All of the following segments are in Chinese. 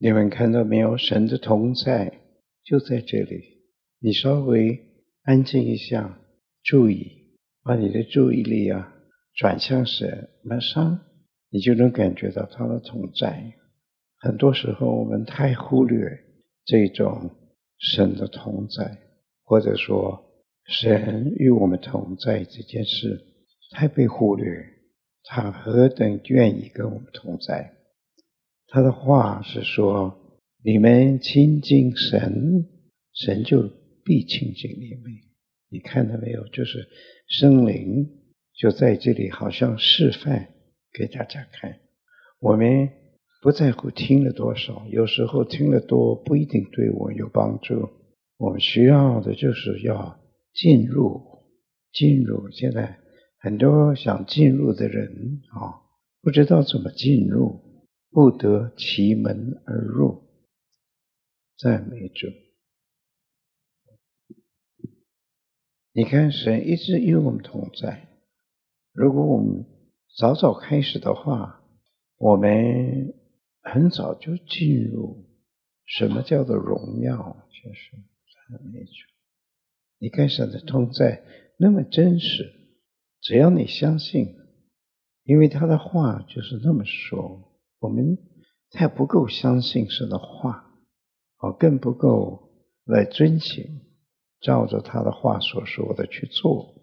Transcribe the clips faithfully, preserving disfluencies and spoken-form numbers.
你们看到没有？神的同在就在这里。你稍微安静一下，注意，把你的注意力啊转向神，马上你就能感觉到他的同在。很多时候我们太忽略这种神的同在，或者说神与我们同在这件事太被忽略。他何等愿意跟我们同在。他的话是说，你们亲近神，神就必亲近你们。你看到没有？就是圣灵就在这里好像示范给大家看。我们不在乎听了多少，有时候听了多不一定对我有帮助。我们需要的就是要进入进入现在很多想进入的人啊，不知道怎么进入，不得其门而入。赞美主。你看神一直与我们同在，如果我们早早开始的话，我们很早就进入什么叫做荣耀，就是赞美主。你看神的同在那么真实，只要你相信，因为他的话就是那么说，我们太不够相信神的话，更不够来遵行，照着他的话所说的去做。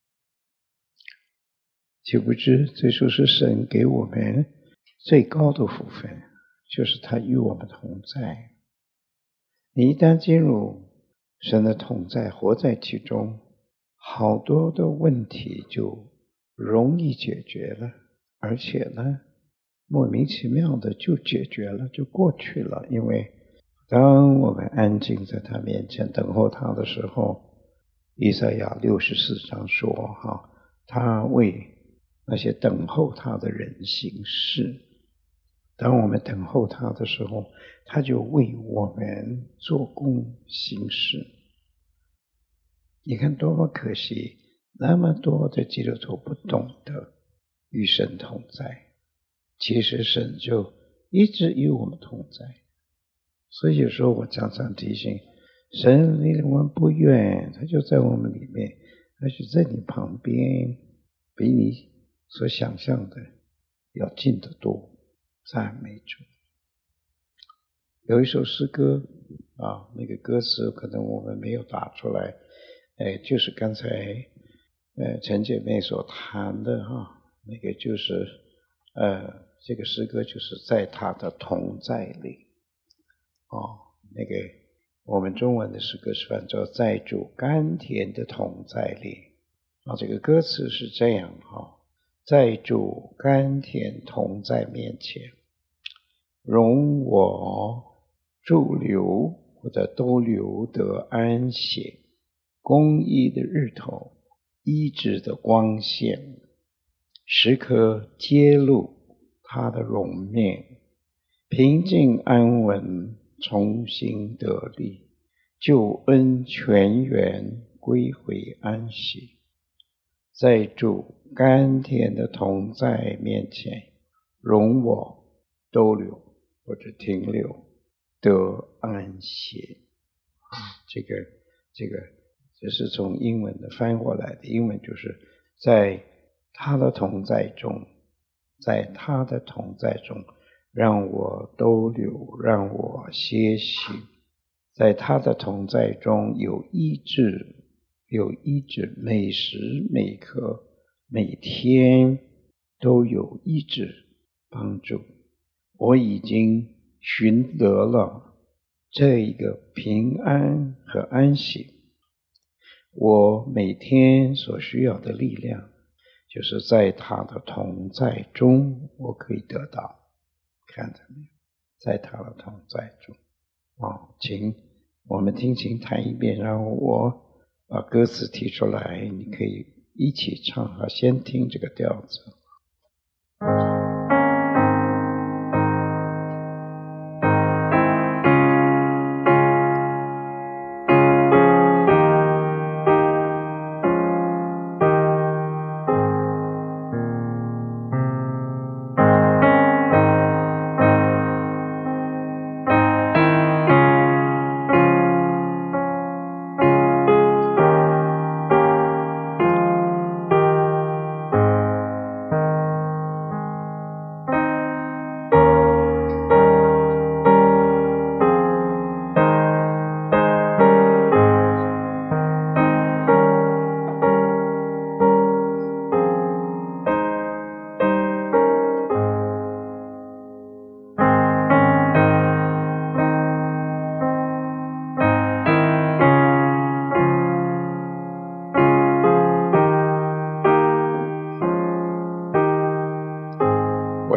岂不知这就是神给我们最高的福分，就是他与我们同在。你一旦进入神的同在，活在其中，好多的问题就容易解决了，而且呢莫名其妙的就解决了，就过去了。因为当我们安静在他面前等候他的时候，以赛亚六十四章说哈，他为那些等候他的人行事。当我们等候他的时候，他就为我们做工行事。你看多么可惜，那么多的基督徒不懂得与神同在，其实神就一直与我们同在。所以有时候我常常提醒，神离我们不远，他就在我们里面，他就在你旁边，比你所想象的要近得多。赞美主。有一首诗歌啊，那个歌词可能我们没有打出来，哎，就是刚才呃陈姐妹所弹的哈，那个就是呃这个诗歌就是在他的同在里。哦，那个我们中文的诗歌是翻作在主甘甜的同在里。啊，这个歌词是这样哈，在主甘甜同在面前，容我驻留或者都留得安歇，公义的日头，医治的光线，时刻揭露他的容面，平静安稳，重新得力，救恩全员归回安息。在主甘甜的同在面前，容我逗留或者停留得安歇。这个这个这是从英文的翻过来的，英文就是在他的同在中，在他的同在中让我逗留，让我歇息，在他的同在中有医治，有医治，每时每刻每天都有医治帮助。我已经寻得了这一个平安和安息。我每天所需要的力量，就是在他的同在中我可以得到。看到没有？在他的同在中。哦，请我们听琴弹一遍，然后我把歌词提出来，你可以一起唱哈，先听这个调子。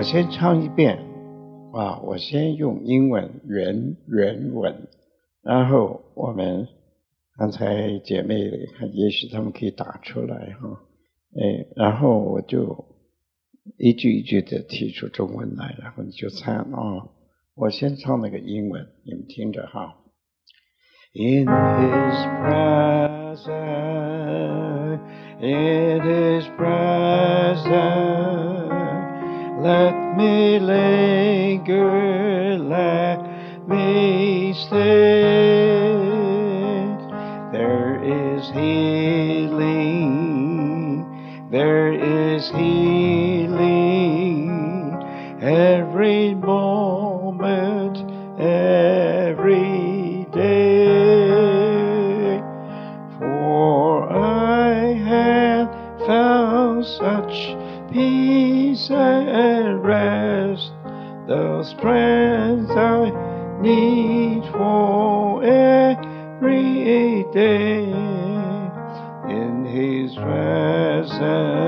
先唱一遍啊，我先用英文原原文，然后我们刚才姐妹看，也许他们可以打出来哈，哎，然后我就一句一句的提出中文来，然后你就猜啊。我先唱那个英文，你们听着哈。In His presence, in His presence, let me linger, let me stay. There is healing, there is healing, every moment, every day. For I have found such peace and rest, the strength I need for every day. In His presence,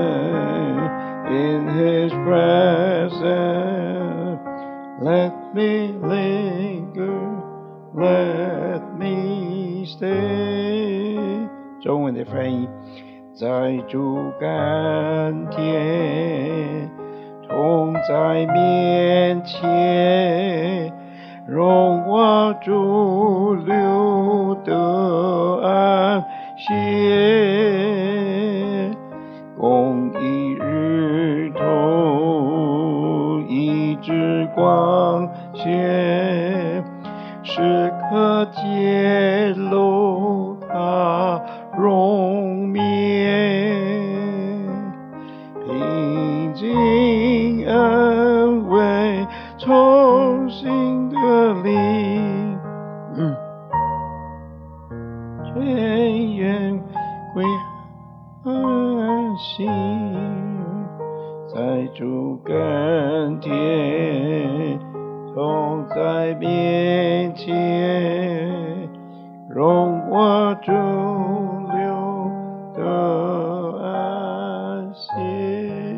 in His presence, let me linger, let me stay. 中文的翻译，在主甘甜，同在面前，容我驻留的安歇，共一日同一枝光线，时刻揭露他容面，平静安慰重新的灵，嗯，全愿归安息，在主甘甜，同在面前，容我驻留的安歇。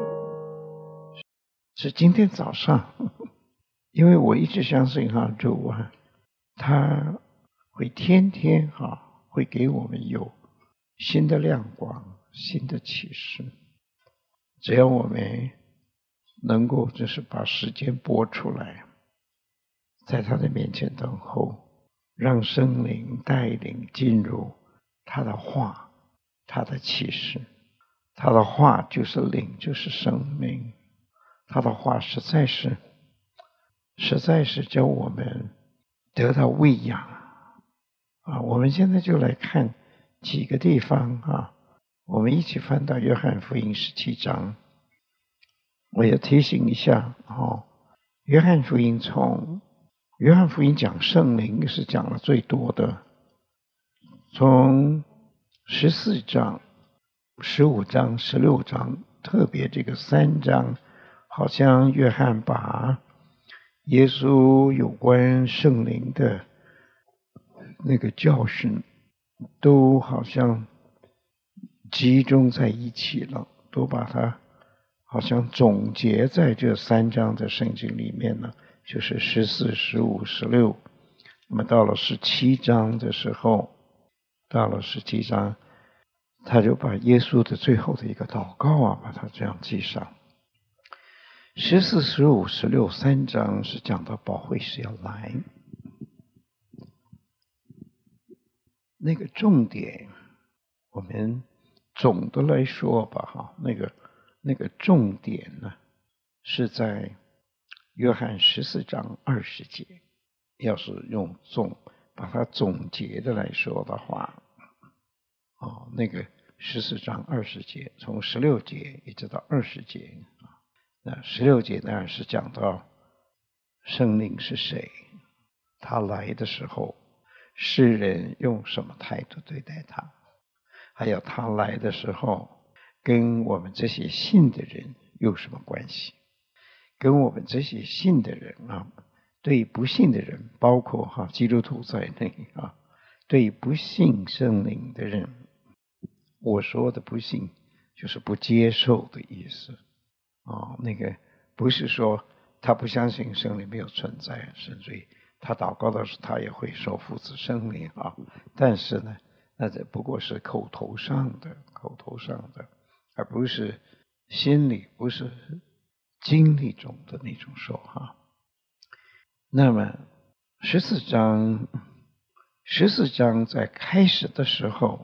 是今天早上，因为我一直相信哈主啊，他会天天哈会给我们有新的亮光、新的启示。只要我们能够就是把时间拨出来，在他的面前等候，让圣灵带领进入他的话，他的启示。他的话就是灵，就是生命。他的话实在是实在是叫我们得到喂养啊！我们现在就来看几个地方啊，我们一起翻到约翰福音十七章。我也提醒一下哦，约翰福音从约翰福音讲圣灵是讲了最多的，从十四章、十五章、十六章，特别这个三章，好像约翰把耶稣有关圣灵的那个教训都好像集中在一起了，都把它好像总结在这三章的圣经里面呢，就是十四、十五、十六。那么到了十七章的时候，到了十七章，他就把耶稣的最后的一个祷告啊，把它这样记上。十四、十五、十六三章是讲到保惠师要来，那个重点，我们总的来说吧，哈，那个那个重点呢，是在约翰十四章二十节。要是用总把它总结的来说的话，哦，那个十四章二十节，从十六节一直到二十节啊。那十六节当然是讲到圣灵是谁，他来的时候，世人用什么态度对待他，还有他来的时候，跟我们这些信的人有什么关系？跟我们这些信的人啊，对不信的人，包括哈基督徒在内啊，对不信圣灵的人，我说的不信就是不接受的意思啊。那个不是说他不相信圣灵没有存在，甚至于他祷告的时候他也会说父子圣灵啊，但是呢，那这不过是口头上的，口头上的，而不是心里，不是经历中的那种说哈。那么十四章，十四章在开始的时候，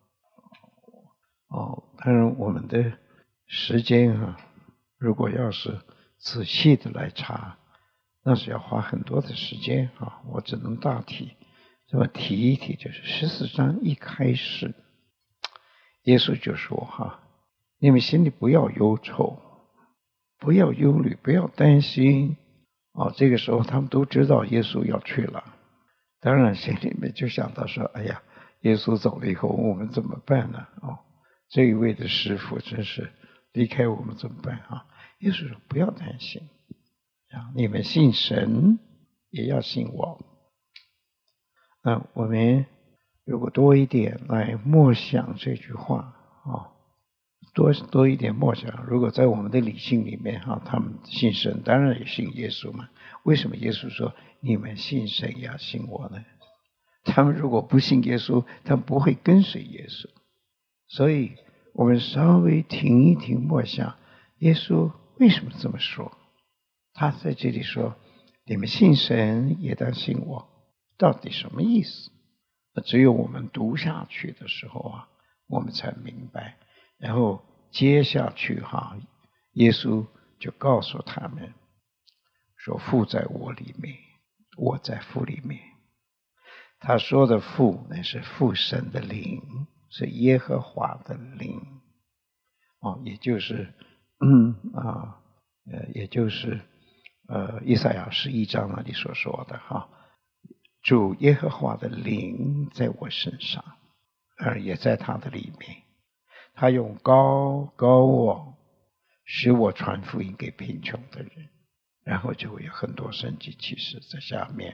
哦，当然我们的时间啊，如果要是仔细的来查，那是要花很多的时间啊。我只能大体这么提一提，就是十四章一开始，耶稣就说哈，你们心里不要忧愁，不要忧虑，不要担心啊。这个时候他们都知道耶稣要去了，当然心里面就想到说，哎呀，耶稣走了以后我们怎么办呢？哦，这一位的师傅真是离开我们怎么办啊？耶稣说不要担心啊，你们信神也要信我。那我们如果多一点来默想这句话啊，多多一点默想。如果在我们的理性里面哈，他们信神，当然也信耶稣嘛。为什么耶稣说你们信神也要信我呢？他们如果不信耶稣，他们不会跟随耶稣。所以我们稍微停一停默想，耶稣为什么这么说？他在这里说你们信神也当信我，到底什么意思？只有我们读下去的时候啊，我们才明白。然后接下去哈，耶稣就告诉他们说，父在我里面，我在父里面。他说的父那是父神的灵，是耶和华的灵哦，也就是嗯啊呃，也就是呃以赛亚十一章那里所说的哈，主耶和华的灵在我身上，而也在他的里面。他用高高我使我传福音给贫穷的人，然后就会有很多神迹奇事在下面。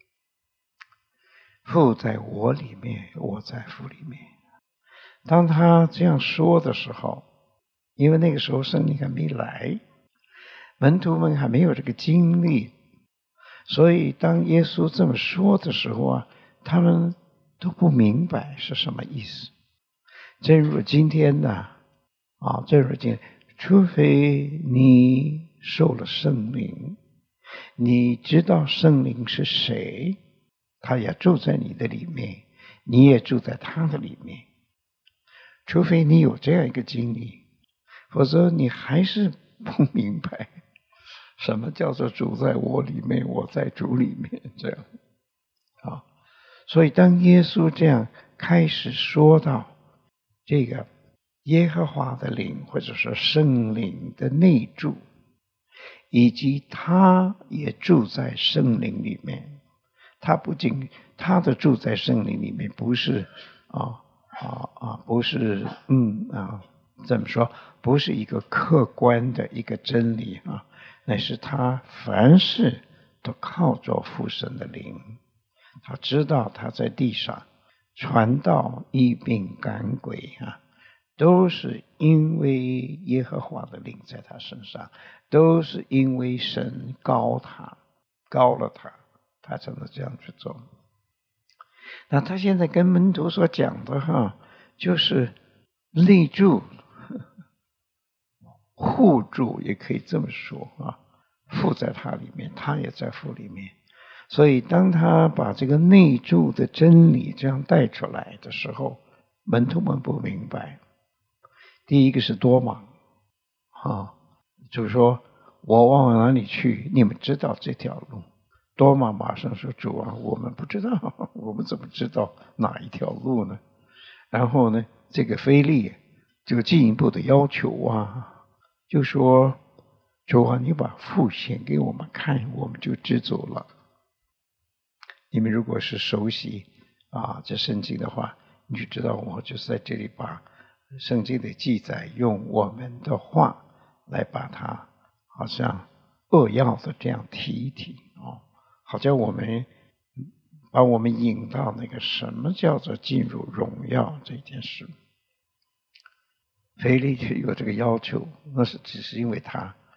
父在我里面，我在父里面。当他这样说的时候，因为那个时候圣灵还没来，门徒们还没有这个经历，所以当耶稣这么说的时候啊，他们都不明白是什么意思。正如今天呢，啊，正如今天，除非你受了圣灵，你知道圣灵是谁，他也住在你的里面，你也住在他的里面。除非你有这样一个经历，否则你还是不明白什么叫做主在我里面，我在主里面这样啊。所以当耶稣这样开始说到这个耶和华的灵，或者说圣灵的内住，以及他也住在圣灵里面，他不仅他的住在圣灵里面，不是啊啊啊，不是嗯啊，怎么说？不是一个客观的一个真理啊，乃是他凡事都靠着父神的灵。他知道他在地上传道、医病、赶鬼啊，都是因为耶和华的灵在他身上，都是因为神高他，高了他，他才能这样去做。那他现在跟门徒所讲的哈，就是立住、护住，也可以这么说啊。父在他里面，他也在父里面。所以当他把这个内住的真理这样带出来的时候，门徒们不明白。第一个是多马啊，就是说我往哪里去，你们知道这条路。多马马上说，主啊，我们不知道，我们怎么知道哪一条路呢？然后呢，这个腓利就进一步的要求啊，就说，主啊，你把父显给我们看，我们就知足了。你们如果是熟悉啊这圣经的话，你就知道我就是在这里把圣经的记载用我们的话来把它好像扼要的这样提一提哦，好像我们把我们引到那个什么叫做进入荣耀这件事。腓利就有这个要求，那是只是因为他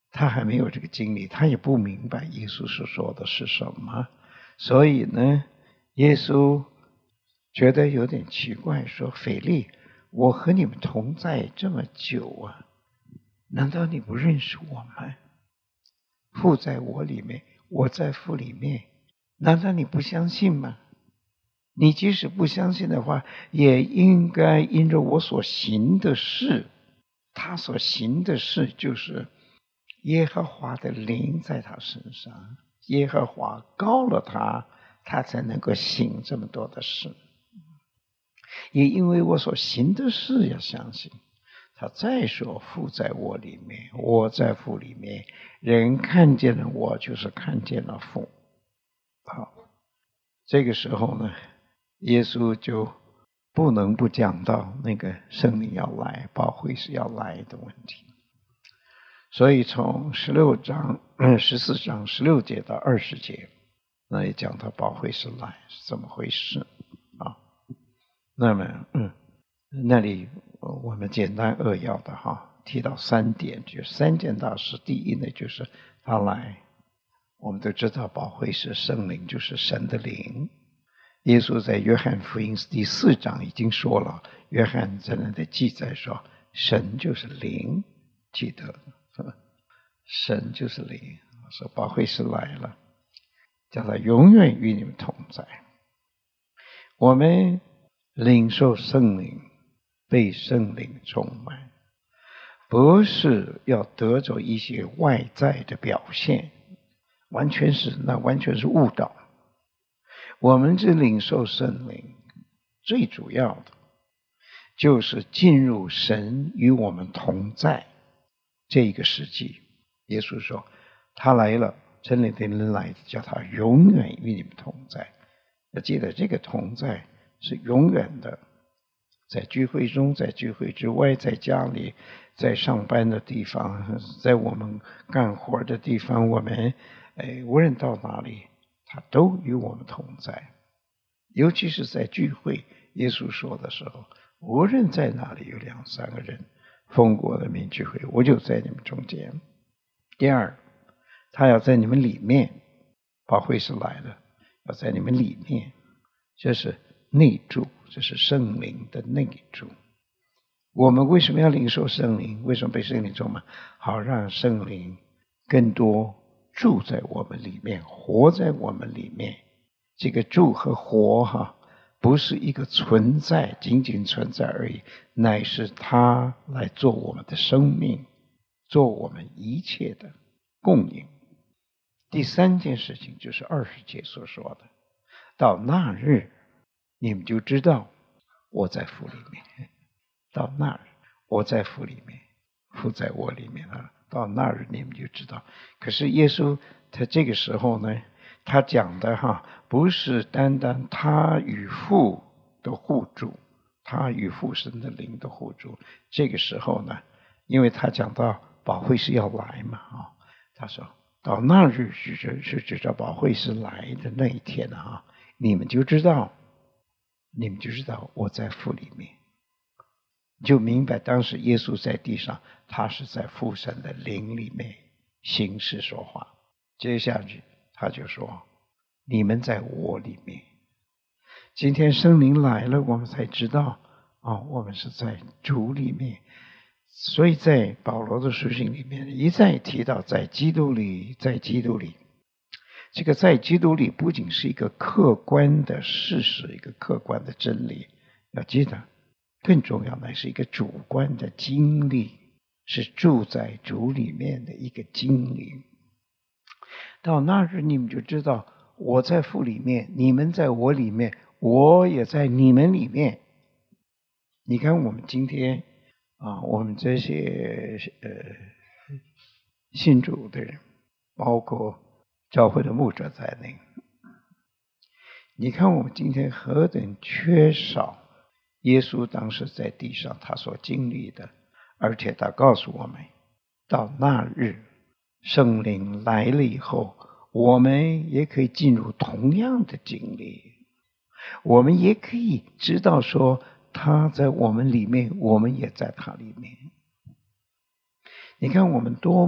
他还没有这个经历，他也不明白耶稣所说的是什么。所以呢，耶稣觉得有点奇怪，说：腓力，我和你们同在这么久啊，难道你不认识我吗？父在我里面，我在父里面，难道你不相信吗？你即使不相信的话，也应该因着我所行的事，他所行的事就是耶和华的灵在他身上，耶和华膏了他，他才能够行这么多的事。也因为我所行的事要相信。他再说，父在我里面，我在父里面，人看见了我，就是看见了父。好，这个时候呢，耶稣就不能不讲到那个圣灵要来，保惠师要来的问题。所以从十六章、十四章十六节到二十节，那也讲到保惠师来是怎么回事啊？那么，嗯，那里我们简单扼要的哈，提到三点，就是三件大事。第一呢，就是他来，我们都知道保惠师圣灵就是神的灵。耶稣在约翰福音第四章已经说了，约翰在那里记载说，神就是灵，记得神就是灵，说保惠师来了，叫他永远与你们同在。我们领受圣灵，被圣灵充满，不是要得着一些外在的表现，完全是那完全是误导。我们这领受圣灵最主要的就是进入神与我们同在这一个时期。耶稣说他来了，真理的人来，叫他永远与你们同在。要记得这个同在是永远的，在聚会中，在聚会之外，在家里，在上班的地方，在我们干活的地方，我们哎无论到哪里，他都与我们同在。尤其是在聚会，耶稣说的时候，无论在哪里有两三个人奉我的名聚会，我就在你们中间。第二，他要在你们里面，保惠师来了，要在你们里面，这是内住，这是圣灵的内住。我们为什么要领受圣灵？为什么被圣灵充满？好让圣灵更多住在我们里面，活在我们里面。这个住和活哈，不是一个存在，仅仅存在而已，乃是他来做我们的生命，做我们一切的供应。第三件事情就是二十节所说的，到那日你们就知道我在父里面。到那日我在父里面，父在我里面啊。到那日你们就知道。可是耶稣他这个时候呢，他讲的哈，不是单单他与父的互助，他与父神的灵的互助。这个时候呢，因为他讲到保惠师要来嘛啊，他说到那日是指是指着保惠师来的那一天啊，你们就知道，你们就知道我在父里面，就明白当时耶稣在地上，他是在父神的灵里面行事说话。接下去他就说你们在我里面。今天圣灵来了，我们才知道哦，我们是在主里面。所以在保罗的书信里面一再提到在基督里，在基督里。这个在基督里不仅是一个客观的事实，一个客观的真理，要记得更重要的是一个主观的经历，是住在主里面的一个经历。到那日你们就知道我在父里面，你们在我里面，我也在你们里面。你看我们今天啊，我们这些呃信主的人，包括教会的牧者在内，你看我们今天何等缺少耶稣当时在地上他所经历的，而且他告诉我们，到那日圣灵来了以后，我们也可以进入同样的经历，我们也可以知道说他在我们里面，我们也在他里面。你看我们多么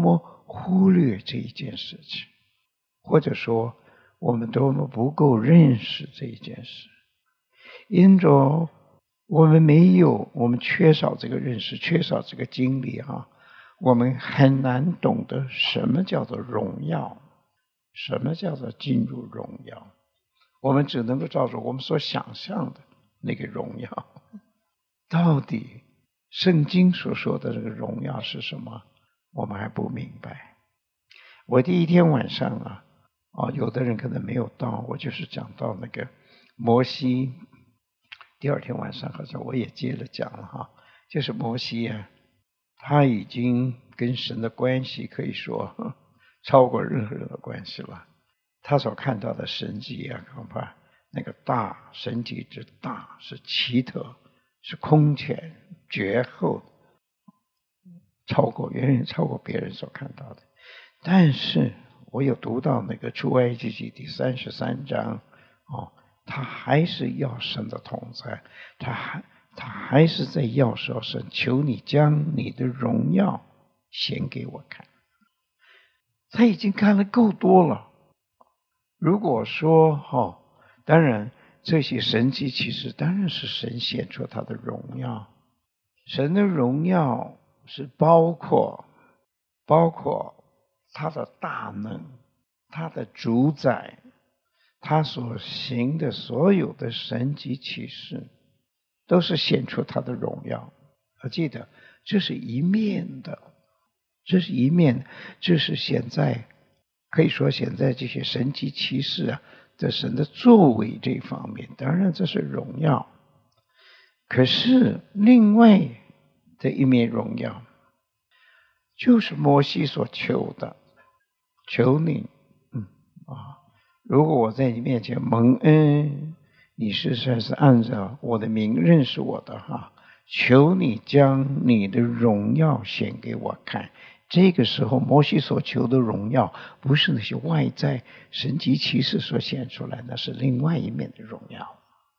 忽略这一件事情，或者说我们多么不够认识这一件事，因着我们没有，我们缺少这个认识，缺少这个经历啊，我们很难懂得什么叫做荣耀，什么叫做进入荣耀。我们只能够照着我们所想象的那个荣耀，到底圣经所说的这个荣耀是什么，我们还不明白。我第一天晚上啊，哦，有的人可能没有到，我就是讲到那个摩西。第二天晚上好像我也接着讲了哈，就是摩西啊，他已经跟神的关系可以说超过任何人的关系了。他所看到的神迹啊，恐怕那个大神迹之大，是奇特，是空前绝后，超过远远超过别人所看到的。但是我有读到那个出埃及记第三十三章哦，他还是要神的同在，他还他还是在要说神，求你将你的荣耀显给我看。他已经看了够多了。如果说哦，当然这些神迹其实当然是神显出他的荣耀。神的荣耀是包括包括他的大能，他的主宰，他所行的所有的神迹奇事都是显出他的荣耀。我记得这是一面的，这是一面，这是现在可以说现在这些神迹奇事啊，在神的作为这方面，当然这是荣耀。可是另外的一面荣耀，就是摩西所求的，求你，嗯啊，如果我在你面前蒙恩，你实在是按照我的名认识我的哈，求你将你的荣耀显给我看。这个时候摩西所求的荣耀，不是那些外在神迹奇事所显出来的，是另外一面的荣耀。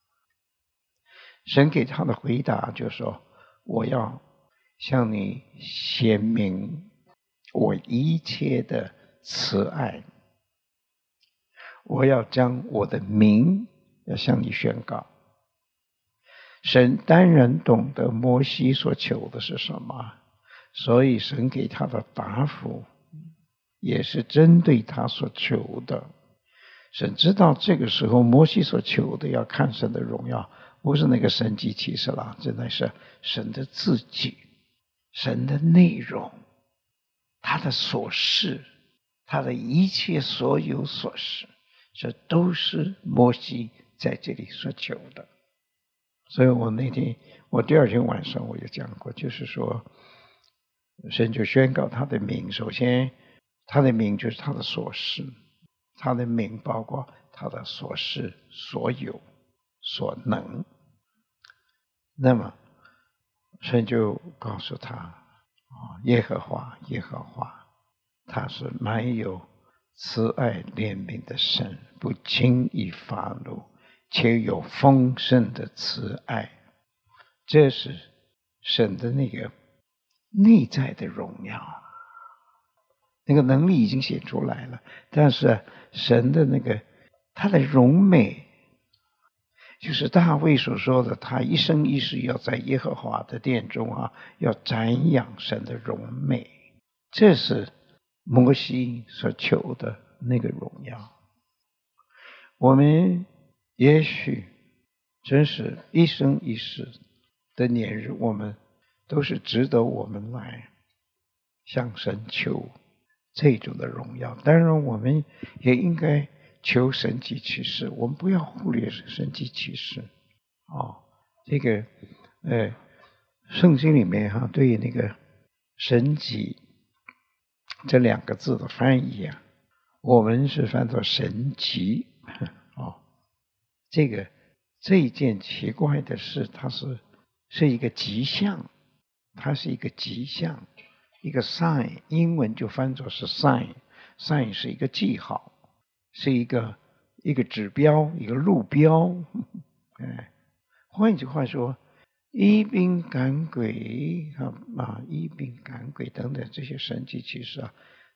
神给他的回答就是说，我要向你显明我一切的慈爱，我要将我的名要向你宣告。神当然懂得摩西所求的是什么，所以神给他的答复也是针对他所求的。神知道这个时候摩西所求的要看神的荣耀，不是那个神迹奇事了，真的是神的自己，神的内容，他的所事，他的一切所有所事，这都是摩西在这里所求的。所以我那天我第二天晚上我也讲过，就是说神就宣告他的名，首先他的名就是他的所事，他的名包括他的所事所有所能。那么神就告诉他，耶和华耶和华他是满有慈爱怜悯的神，不轻易发怒，且有丰盛的慈爱。这是神的那个内在的荣耀，那个能力已经显出来了。但是神的那个他的荣美，就是大卫所说的，他一生一世要在耶和华的殿中啊，要瞻仰神的荣美。这是摩西所求的那个荣耀。我们也许真是一生一世的年日，我们都是值得我们来向神求这种的荣耀。当然我们也应该求神迹奇事，我们不要忽略神迹奇事。哦，这个呃，圣经里面哈、啊、对那个神迹这两个字的翻译啊，我们是翻作神奇。哦，这个这一件奇怪的事，它是是一个吉象，它是一个吉象，一个 sign， 英文就翻作是 sign， sign 是一个记号，是一个一个指标，一个路标。哎，换句话说，医病赶鬼啊啊，医病赶鬼等等这些神迹奇事啊，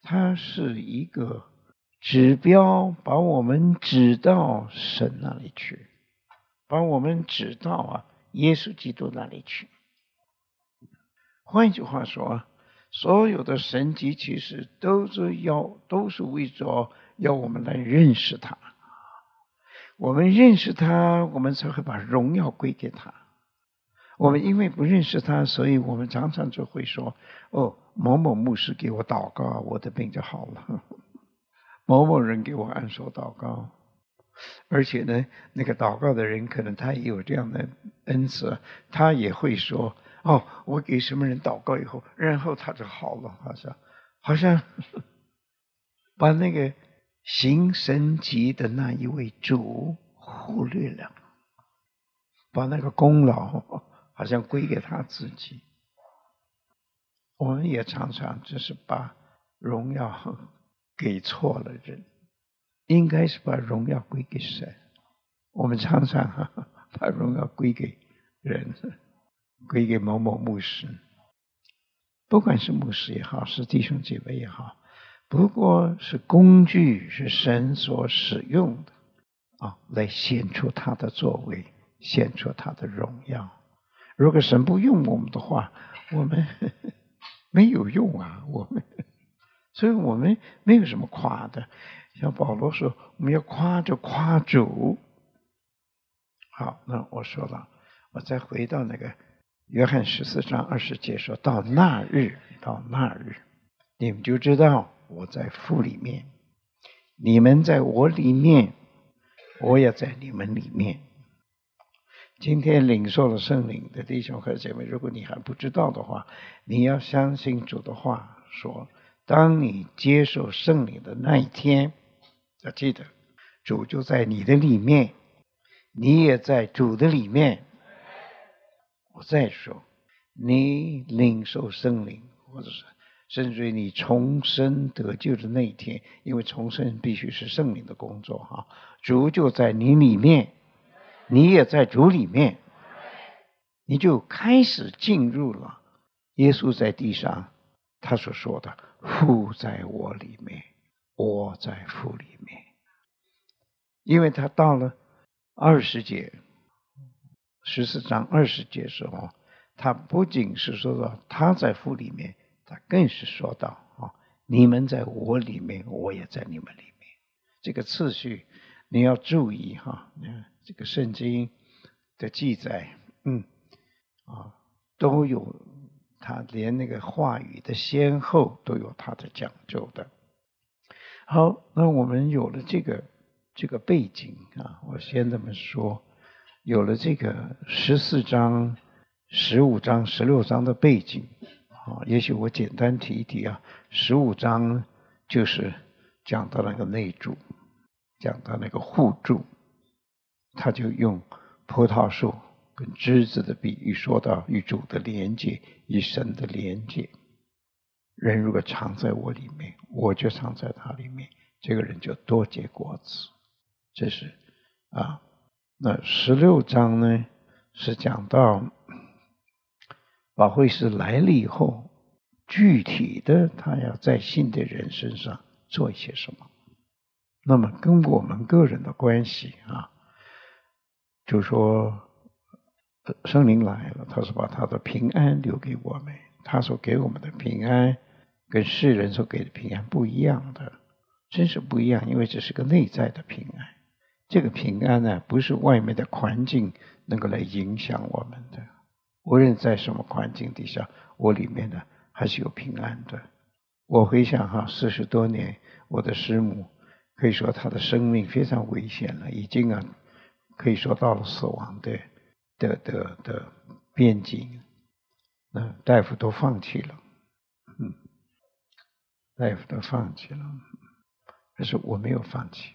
它是一个指标，把我们指到神那里去，把我们指到啊耶稣基督那里去。换一句话说，所有的神迹其实都是要都是为着要我们来认识他。我们认识他，我们才会把荣耀归给他。我们因为不认识他，所以我们常常就会说，哦，某某牧师给我祷告，我的病就好了。某某人给我按手祷告，而且呢，那个祷告的人可能他也有这样的恩赐，他也会说，哦，我给什么人祷告以后，然后他就好了，好像好像把那个行神迹的那一位主忽略了，把那个功劳好像归给他自己。我们也常常就是把荣耀给错了人，应该是把荣耀归给神。我们常常把荣耀归给人，归给某某牧师，不管是牧师也好，是弟兄姐妹也好，不过是工具，是神所使用的啊，来显出他的作为，显出他的荣耀。如果神不用我们的话，我们没有用啊，我们，所以我们没有什么夸的。像保罗说，我们要夸就夸主。好，那我说了，我再回到那个约翰十四章二十节，说到那日，到那日，你们就知道我在父里面，你们在我里面，我也在你们里面。今天领受了圣灵的弟兄和姐妹，如果你还不知道的话，你要相信主的话，说当你接受圣灵的那一天，要记得主就在你的里面，你也在主的里面。我再说，你领受圣灵，或者是甚至于你重生得救的那一天，因为重生必须是圣灵的工作哈，主就在你里面，你也在主里面，你就开始进入了耶稣在地上他所说的父在我里面，我在父里面。因为他到了二十节十四章二十节的时候，他不仅是说到他在父里面，他更是说到啊，你们在我里面，我也在你们里面。这个次序你要注意哈，这个圣经的记载，嗯啊，都有他连那个话语的先后都有他的讲究的。好，那我们有了这个这个背景啊，我先这么说，有了这个十四章、十五章、十六章的背景啊，也许我简单提一提啊。十五章就是讲到那个内住，讲到那个互助，他就用葡萄树跟枝子的比喻，说到与主的连接，与神的连接。人如果藏在我里面，我就藏在他里面，这个人就多结果子。这是啊，那十六章呢是讲到保惠师来了以后，具体的他要在信的人身上做一些什么。那么跟我们个人的关系啊，就说圣灵来了，他是把他的平安留给我们，他所给我们的平安跟世人所给的平安不一样的，真是不一样，因为这是个内在的平安。这个平安呢，不是外面的环境能够来影响我们的。无论在什么环境底下，我里面呢还是有平安的。我回想哈，四十多年，我的师母可以说她的生命非常危险了，已经啊可以说到了死亡的的的的边境。那大夫都放弃了，嗯，大夫都放弃了，但是我没有放弃。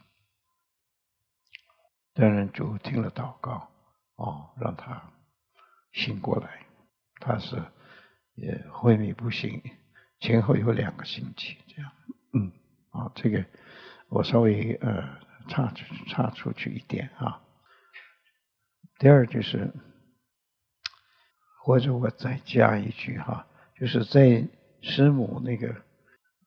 当然主听了祷告，哦，让他醒过来。他是也昏迷不醒，前后有两个星期这样。嗯，啊、哦，这个我稍微呃岔出岔出去一点啊。第二就是，或者我再加一句哈，就是在师母那个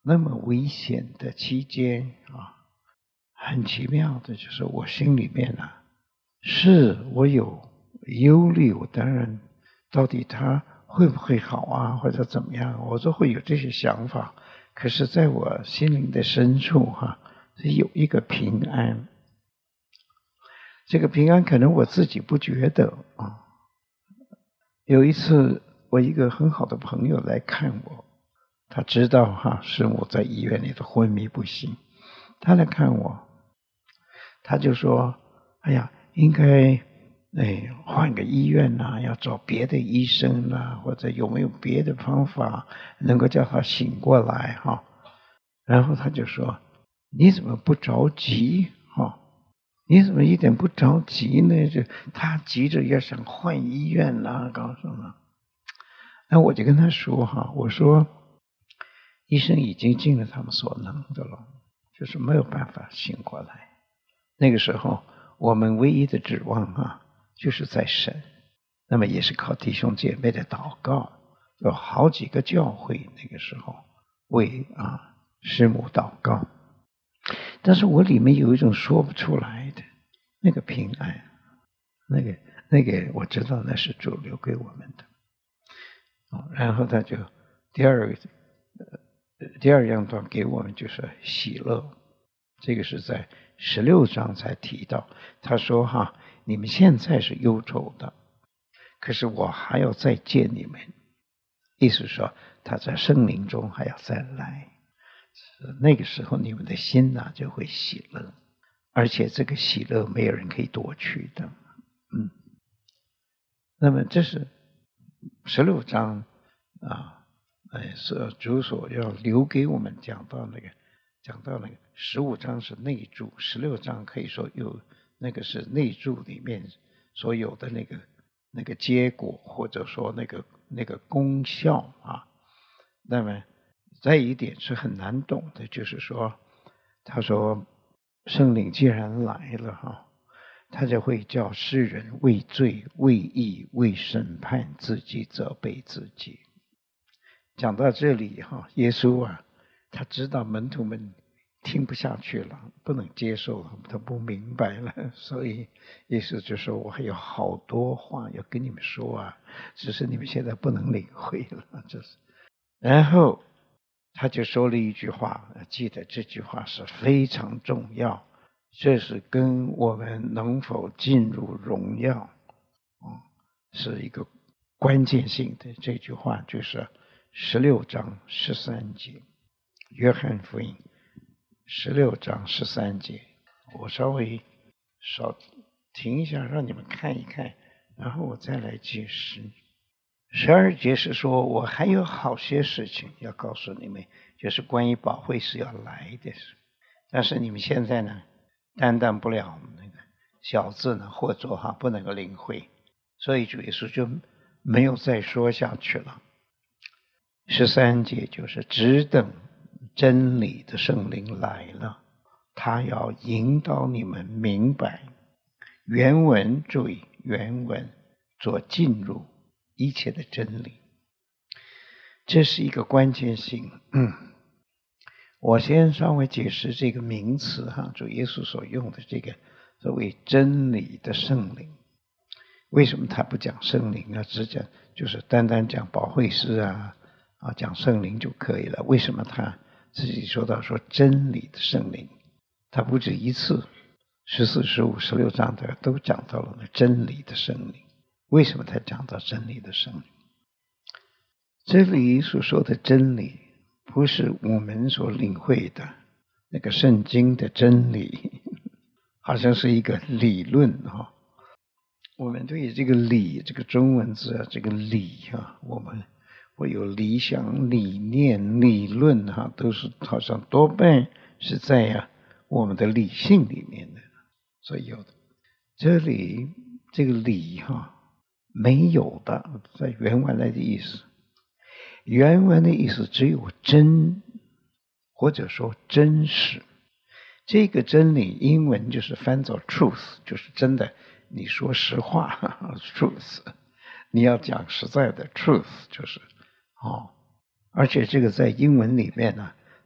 那么危险的期间啊，很奇妙的就是我心里面啊，是我有忧虑，我当然到底他会不会好啊，或者怎么样，我都会有这些想法。可是在我心灵的深处哈、啊，是有一个平安。这个平安可能我自己不觉得啊。有一次我一个很好的朋友来看我，他知道哈是我在医院里头昏迷不醒，他来看我，他就说：“哎呀，应该哎换个医院呐、啊，要找别的医生啦、啊，或者有没有别的方法能够叫他醒过来哈、啊？”然后他就说：“你怎么不着急哈、啊？你怎么一点不着急呢？就他急着要想换医院啦、啊，搞什么？”那我就跟他说哈，我说医生已经尽了他们所能的了，就是没有办法醒过来。那个时候我们唯一的指望啊，就是在神，那么也是靠弟兄姐妹的祷告，有好几个教会那个时候为啊师母祷告，但是我里面有一种说不出来的那个平安，那个那个我知道那是主留给我们的。然后他就第二呃第二样段给我们就是喜乐，这个是在十六章才提到。他说哈，你们现在是忧愁的，可是我还要再见你们，意思说他在圣灵中还要再来，那个时候你们的心呐、啊、就会喜乐，而且这个喜乐没有人可以夺去的。嗯，那么这是十六章啊，哎，是主所要留给我们讲到那个，讲到那个十五章是内住，十六章可以说有那个是内住里面所有的那个那个结果，或者说那个那个功效啊。那么再一点是很难懂的，就是说，他说圣灵既然来了哈。他就会叫世人为罪、为义、为审判自己，责备自己。讲到这里哈，耶稣啊，他知道门徒们听不下去了，不能接受了，他不明白了，所以耶稣就说：“我还有好多话要跟你们说啊，只是你们现在不能领会了。”这是，然后他就说了一句话，记得这句话是非常重要。这是跟我们能否进入荣耀、嗯、是一个关键性的。这句话就是十六章十三节，约翰福音十六章十三节。我稍微稍停一下，让你们看一看，然后我再来解释。十二节是说，我还有好些事情要告诉你们，就是关于保惠师要来的事，但是你们现在呢担当不了那个小字呢，或者哈不能够领会，所以主耶稣就没有再说下去了。十三节就是只等真理的圣灵来了，他要引导你们明白。原文注意，原文做进入一切的真理，这是一个关键性。嗯。我先稍微解释这个名词哈，主耶稣所用的这个所谓真理的圣灵，为什么他不讲圣灵啊？只讲就是单单讲保惠师啊啊，讲圣灵就可以了。为什么他自己说到说真理的圣灵？他不止一次，十四、十五、十六章的都讲到了那真理的圣灵。为什么他讲到真理的圣灵？这里所说的真理，不是我们所领会的那个圣经的真理，好像是一个理论哈。我们对这个理这个中文字啊，这个理啊，我们会有理想、理念、理论哈，都是好像多半是在啊我们的理性里面的所有的。这里这个理哈没有的，在原文来的意思。原文的意思只有真，或者说真实。这个真理英文就是翻作 truth， 就是真的，你说实话truth， 你要讲实在的 truth， 就是哦，而且这个在英文里面呢，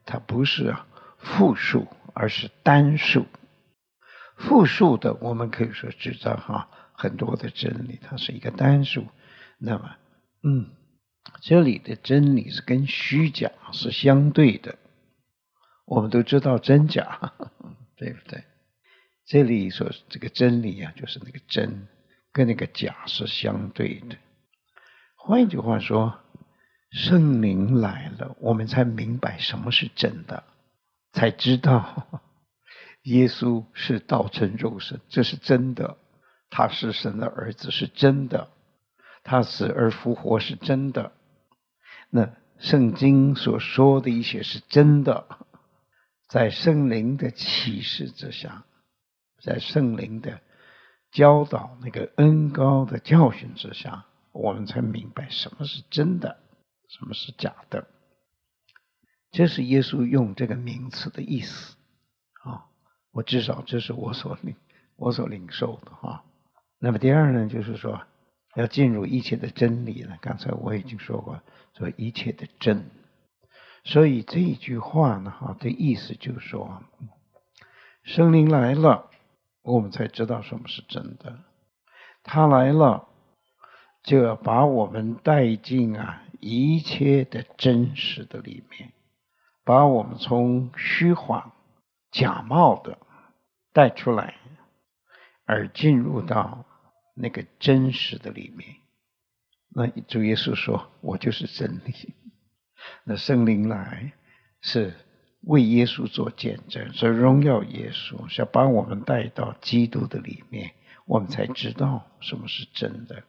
它不是复数，而是单数。复数的我们可以说知道哈，很多的真理，它是一个单数。那么，嗯，这里的真理是跟虚假是相对的。我们都知道真假，对不对？这里说这个真理啊，就是那个真跟那个假是相对的。换一句话说，圣灵来了，我们才明白什么是真的，才知道耶稣是道成肉身，这是真的。他是神的儿子，是真的。他死而复活是真的。那圣经所说的一切是真的。在圣灵的启示之下，在圣灵的教导那个恩膏的教训之下，我们才明白什么是真的，什么是假的。这是耶稣用这个名词的意思啊，我至少这是我所领我所领受的哈。那么第二呢，就是说要进入一切的真理了。刚才我已经说过，说一切的真。所以这一句话呢，哈，的意思就是说，圣灵来了，我们才知道什么是真的。他来了，就要把我们带进啊一切的真实的里面，把我们从虚谎、假冒的带出来，而进入到那个真实的里面。那主耶稣说：“我就是真理。”那圣灵来是为耶稣做见证，是荣耀耶稣，是要把我们带到基督的里面，我们才知道什么是真的。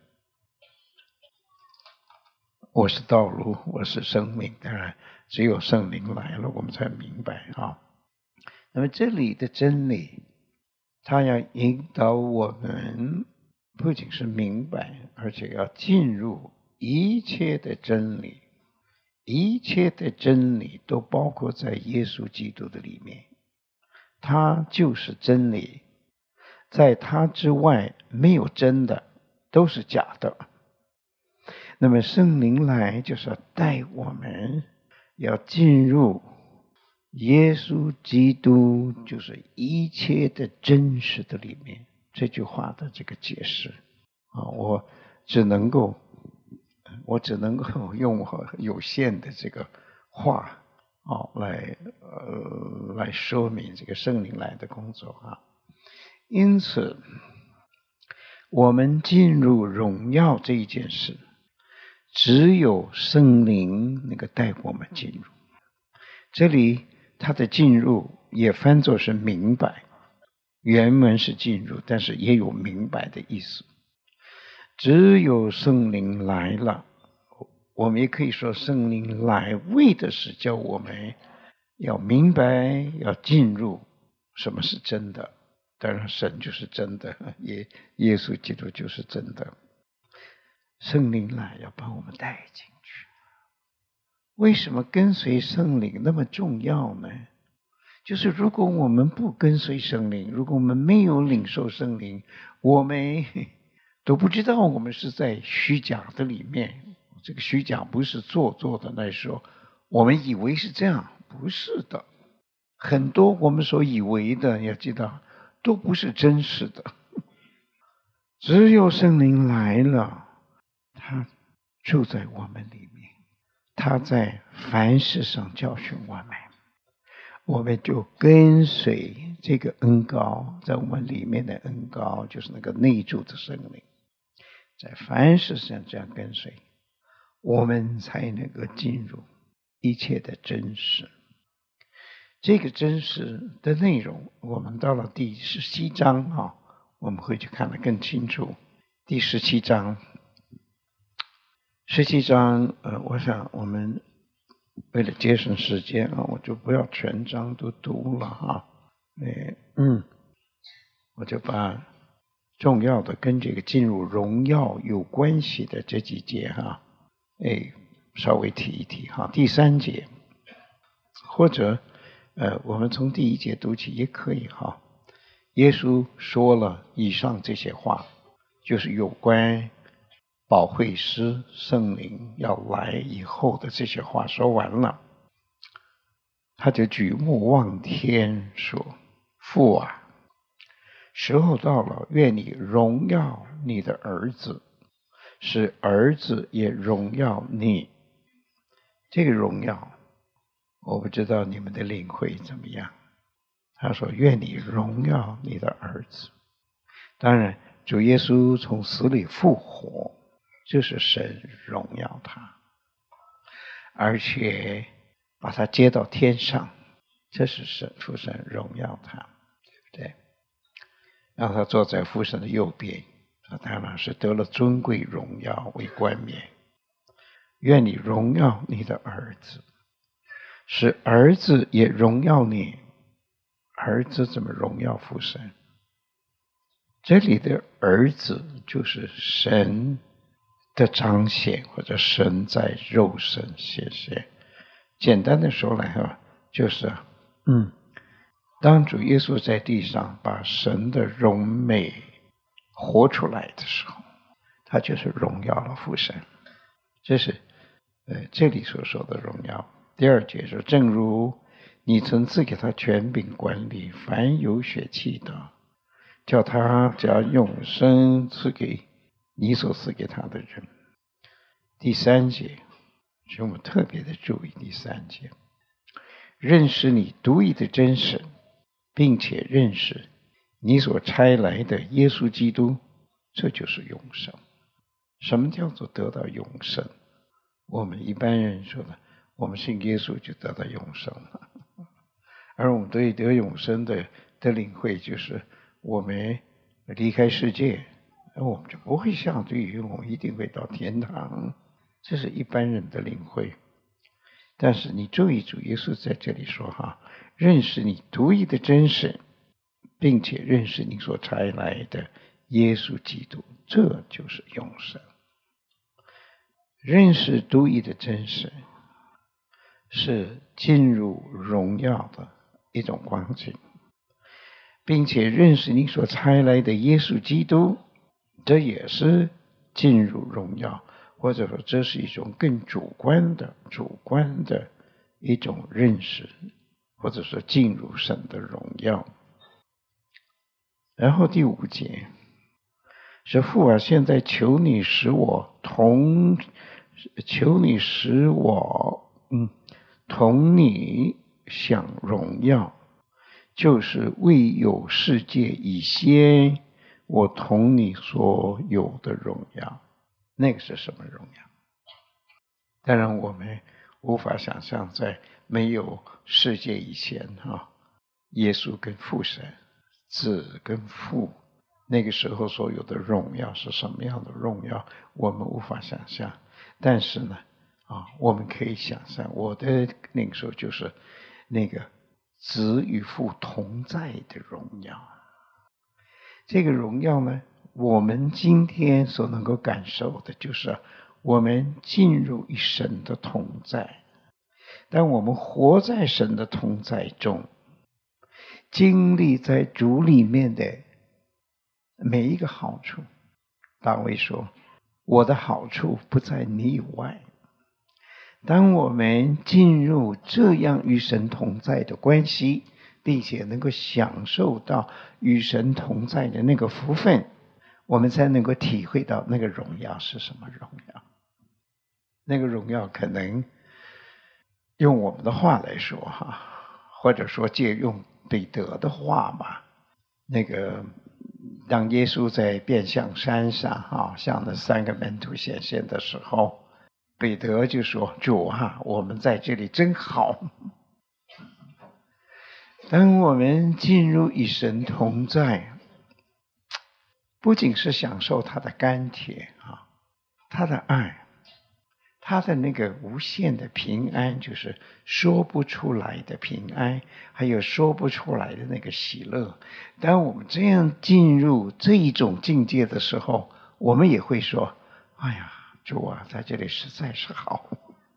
我是道路，我是生命，当然只有圣灵来了，我们才明白啊。那么这里的真理，它要引导我们，不仅是明白，而且要进入一切的真理。一切的真理都包括在耶稣基督的里面，他就是真理，在他之外没有真的，都是假的。那么圣灵来就是要带我们要进入耶稣基督，就是一切的真实的里面。这句话的这个解释啊，我只能够我只能够用我有限的这个话啊来呃来说明这个圣灵来的工作啊。因此，我们进入荣耀这一件事，只有圣灵那个带我们进入。这里它的进入也翻作是明白，原文是进入，但是也有明白的意思。只有圣灵来了，我们也可以说圣灵来为的是叫我们要明白，要进入什么是真的。当然神就是真的，也耶稣基督就是真的。圣灵来要把我们带进去。为什么跟随圣灵那么重要呢？就是如果我们不跟随圣灵，如果我们没有领受圣灵，我们都不知道我们是在虚假的里面。这个虚假不是做作的来说，我们以为是这样，不是的。很多我们所以为的，要知道都不是真实的。只有圣灵来了，他住在我们里面，他在凡事上教训我们，我们就跟随这个恩膏，在我们里面的恩膏，就是那个内住的圣灵，在凡事上这样跟随，我们才能够进入一切的真实。这个真实的内容，我们到了第十七章啊，我们会去看得更清楚。第十七章，十七章，呃，我想我们为了节省时间啊，我就不要全章都读了哈。哎，嗯，我就把重要的跟这个进入荣耀有关系的这几节哈，哎，稍微提一提哈。第三节，或者呃，我们从第一节读起也可以哈。耶稣说了以上这些话，就是有关保惠师圣灵要来以后的这些话说完了。 他就举目望天说：父啊，时候到了，愿你荣耀你的儿子，使儿子也荣耀你。这个荣耀，我不知道你们的领会怎么样。他说：愿你荣耀你的儿子。当然，主耶稣从死里复活，就是神荣耀他，而且把他接到天上，这是神父神荣耀他，对不对？让他坐在父神的右边，他当然是得了尊贵荣耀为冠冕。愿你荣耀你的儿子，使儿子也荣耀你。儿子怎么荣耀父神？这里的儿子就是神的彰显，或者神在肉身显现。简单的说来哈，就是嗯，当主耶稣在地上把神的荣美活出来的时候，他就是荣耀了父神。这是呃这里所说的荣耀。第二节说，正如你曾赐给他权柄管理凡有血气的，叫他将永生赐给你所赐给他的人。第三节，所以我们特别的注意第三节，认识你独一的真神，并且认识你所差来的耶稣基督，这就是永生。什么叫做得到永生？我们一般人说的，我们信耶稣就得到永生了。而我们对得永生的的领会，就是我们离开世界，我们就不会下地狱，我们一定会到天堂。这是一般人的领会。但是你注意，主耶稣在这里说哈，认识你独一的真神，并且认识你所差来的耶稣基督，这就是永生。认识独一的真神，是进入荣耀的一种光景，并且认识你所差来的耶稣基督，这也是进入荣耀，或者说这是一种更主观的主观的一种认识，或者说进入神的荣耀。然后第五节是，父啊，现在求你使我同求你使我嗯同你享荣耀，就是未有世界以先，我同你所有的荣耀。那个是什么荣耀？当然我们无法想象，在没有世界以前哈，耶稣跟父神，子跟父，那个时候所有的荣耀是什么样的荣耀，我们无法想象。但是呢啊，我们可以想象，我的领受就是那个子与父同在的荣耀。这个荣耀呢，我们今天所能够感受的，就是我们进入与神的同在。当我们活在神的同在中，经历在主里面的每一个好处。大卫说，我的好处不在你以外。当我们进入这样与神同在的关系，并且能够享受到与神同在的那个福分，我们才能够体会到那个荣耀是什么荣耀。那个荣耀可能用我们的话来说哈，或者说借用彼得的话嘛，那个当耶稣在变相山上哈，向那三个门徒显现的时候，彼得就说，主啊，我们在这里真好。当我们进入与神同在，不仅是享受他的甘甜啊，他的爱，他的那个无限的平安，就是说不出来的平安，还有说不出来的那个喜乐。当我们这样进入这一种境界的时候，我们也会说，哎呀，主啊，在这里实在是好。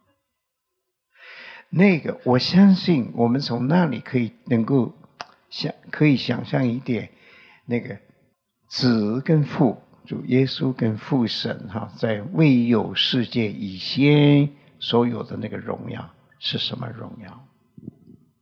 那个我相信我们从那里可以能够想可以想象一点，那个子跟父，主耶稣跟父神哈，在未有世界以前所有的那个荣耀是什么荣耀？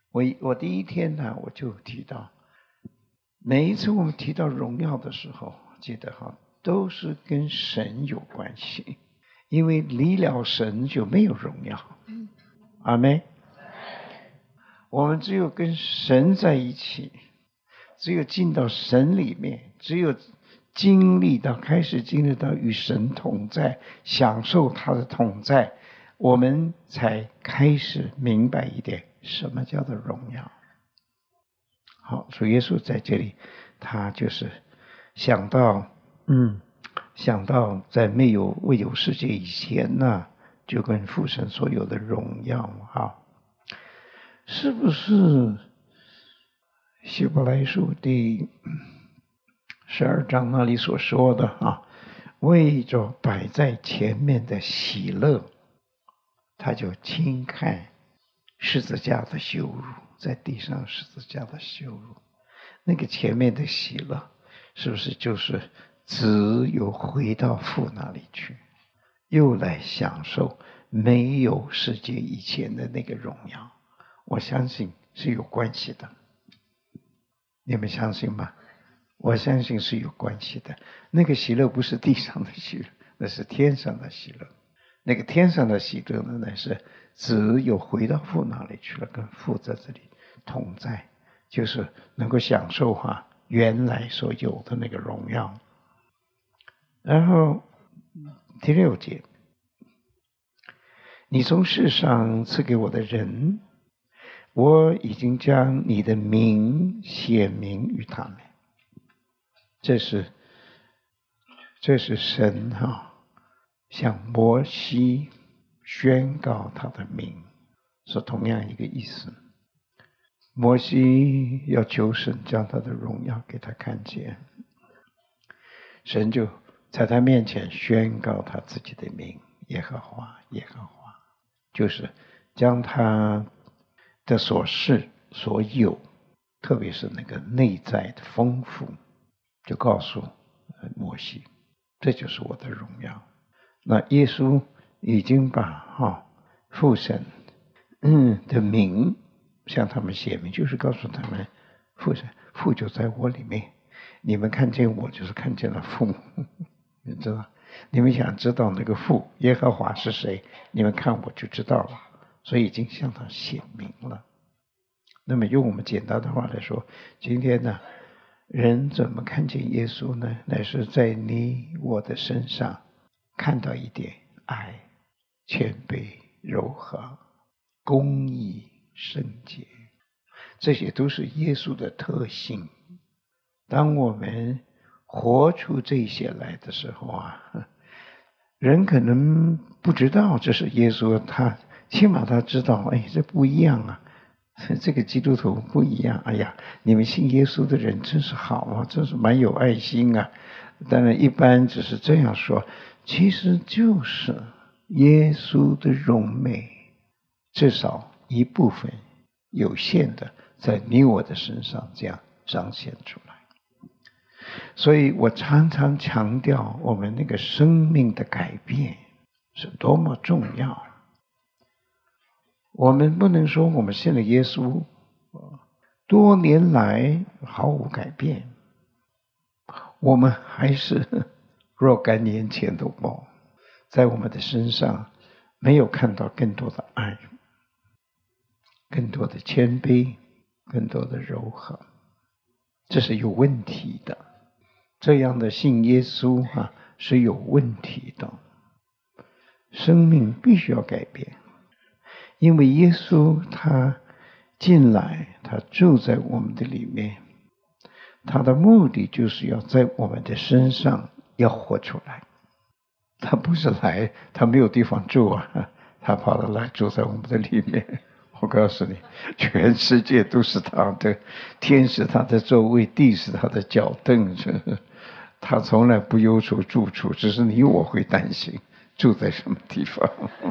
我我第一天呢，我就提到，每一次我们提到荣耀的时候，记得哈，都是跟神有关系，因为离了神就没有荣耀。阿们。我们只有跟神在一起，只有进到神里面，只有经历到开始经历到与神同在，享受他的同在，我们才开始明白一点什么叫做荣耀。好，主耶稣在这里，他就是想到，嗯，想到在没有未有世界以前呢，就跟父神所有的荣耀啊，是不是希伯来书第十二章那里所说的啊？为着摆在前面的喜乐，他就轻看十字架的羞辱，在地上十字架的羞辱。那个前面的喜乐，是不是就是只有回到父那里去，又来享受没有世界以前的那个荣耀？我相信是有关系的，你们相信吗？我相信是有关系的。那个喜乐不是地上的喜乐，那是天上的喜乐。那个天上的喜乐呢，那是只有回到父那里去了，跟父在这里同在，就是能够享受哈、啊、原来所有的那个荣耀。然后第六节，你从世上赐给我的人，我已经将你的名显明于他们。这是这是神哈、啊、向摩西宣告他的名，是同样一个意思。摩西要求神将他的荣耀给他看见，神就在他面前宣告他自己的名，耶和华，耶和华，就是将他的所是所有，特别是那个内在的丰富，就告诉摩西，这就是我的荣耀。那耶稣已经把哈父神嗯的名向他们写明，就是告诉他们，父神父就在我里面，你们看见我就是看见了父，你知道？你们想知道那个父耶和华是谁，你们看我就知道了，所以已经向他写明了。那么用我们简单的话来说，今天呢，人怎么看见耶稣呢？乃是在你我的身上看到一点爱、谦卑、柔和、公义、圣洁，这些都是耶稣的特性。当我们活出这些来的时候啊，人可能不知道这是耶稣，他起码他知道，哎，这不一样啊，这个基督徒不一样。哎呀，你们信耶稣的人真是好啊，真是蛮有爱心啊。当然一般只是这样说，其实就是耶稣的荣美，至少一部分有限的在你我的身上这样彰显出来。所以我常常强调，我们那个生命的改变是多么重要。我们不能说我们信了耶稣多年来毫无改变，我们还是若干年前的我，在我们的身上没有看到更多的爱，更多的谦卑，更多的柔和，这是有问题的。这样的信耶稣啊是有问题的，生命必须要改变。因为耶稣他进来，他住在我们的里面，他的目的就是要在我们的身上要活出来。他不是来，他没有地方住啊，他跑了来住在我们的里面。我告诉你，全世界都是他的，天是他的座位，地是他的脚凳，他从来不忧愁住处，只是你我会担心住在什么地方。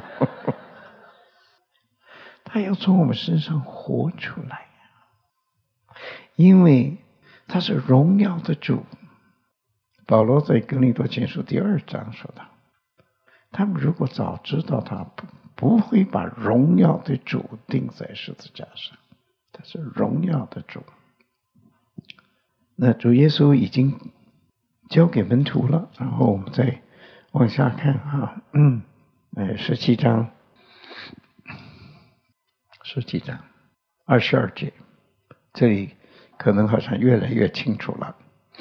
他要从我们身上活出来，因为他是荣耀的主。保罗在哥林多前书第二章说的，他们如果早知道他不不会把荣耀的主钉在十字架上， 他是荣耀的主。那主耶稣已经交给门徒了，然后我们再往下看啊，嗯，哎，十七章，十七章二十二节，这里可能好像越来越清楚了。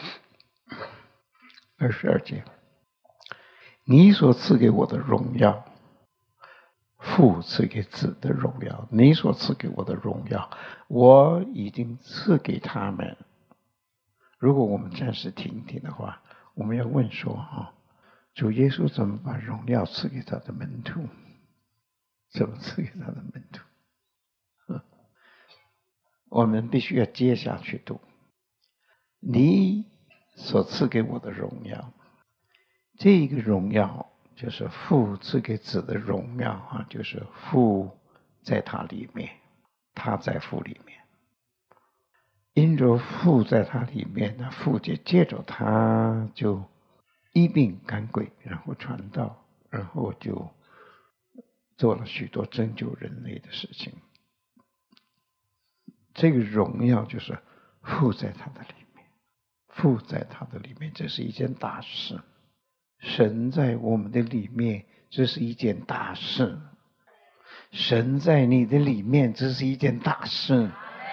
二十二节，你所赐给我的荣耀，父赐给子的荣耀，你所赐给我的荣耀，我已经赐给他们。如果我们暂时停一停的话，我们要问说啊，主耶稣怎么把荣耀赐给他的门徒？怎么赐给他的门徒？我们必须要接下去读。你所赐给我的荣耀，这个荣耀就是父赐给子的荣耀啊，就是父在他里面，他在父里面。因着父在他里面呢，父就借着他就医病赶鬼，然后传道，然后就做了许多拯救人类的事情。这个荣耀就是父在他的里面，父在他的里面，这是一件大事。神在我们的里面，这是一件大事。神在你的里面，这是一件大事。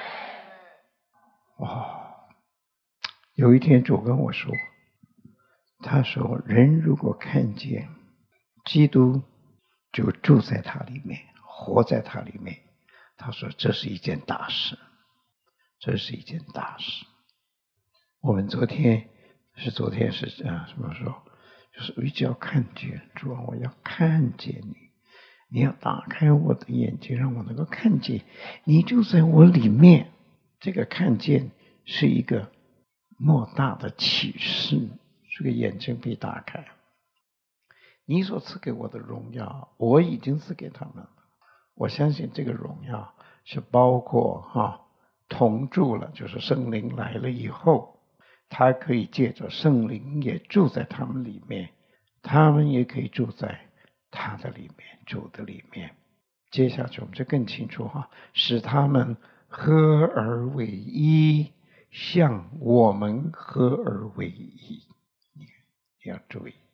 哇！有一天主跟我说，他说人如果看见基督就住在他里面，活在他里面，他说这是一件大事，这是一件大事。我们昨天是昨天是啊什么时候？就是一直要看见主啊，我要看见你，你要打开我的眼睛，让我能够看见你就在我里面。这个看见是一个莫大的启示，这个眼睛被打开。你所赐给我的荣耀，我已经赐给他们了。我相信这个荣耀是包括哈、啊、同住了，就是圣灵来了以后，他可以借着圣灵也住在他们里面，他们也可以住在他的里面，主的里面。接下去我们就更清楚哈，使他们合而为一，像我们合而为一。你要注意，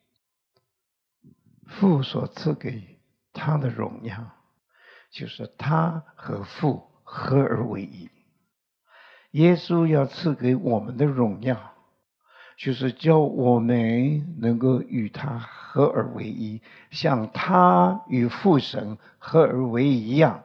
父所赐给他的荣耀，就是他和父合而为一。耶稣要赐给我们的荣耀，就是叫我们能够与他合而为一，像他与父神合而为一一样。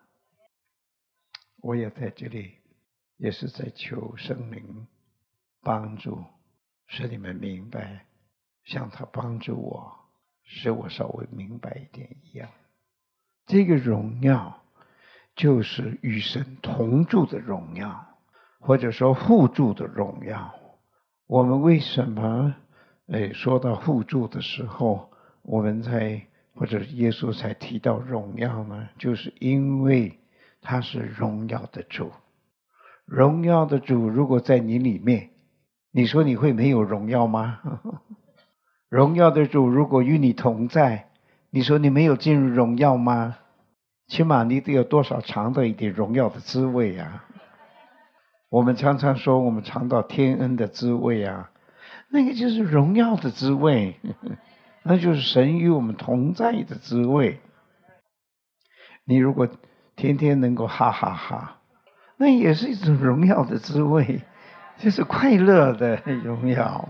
我也在这里也是在求圣灵帮助，使你们明白，像他帮助我，使我稍微明白一点一样。这个荣耀就是与神同住的荣耀，或者说互助的荣耀。我们为什么诶说到互助的时候，我们才或者耶稣才提到荣耀呢？就是因为他是荣耀的主。荣耀的主如果在你里面，你说你会没有荣耀吗？荣耀的主如果与你同在，你说你没有进入荣耀吗？起码你得有多少尝到一点荣耀的滋味啊。我们常常说我们尝到天恩的滋味啊，那个就是荣耀的滋味，那就是神与我们同在的滋味。你如果天天能够哈哈哈，那也是一种荣耀的滋味，就是快乐的荣耀。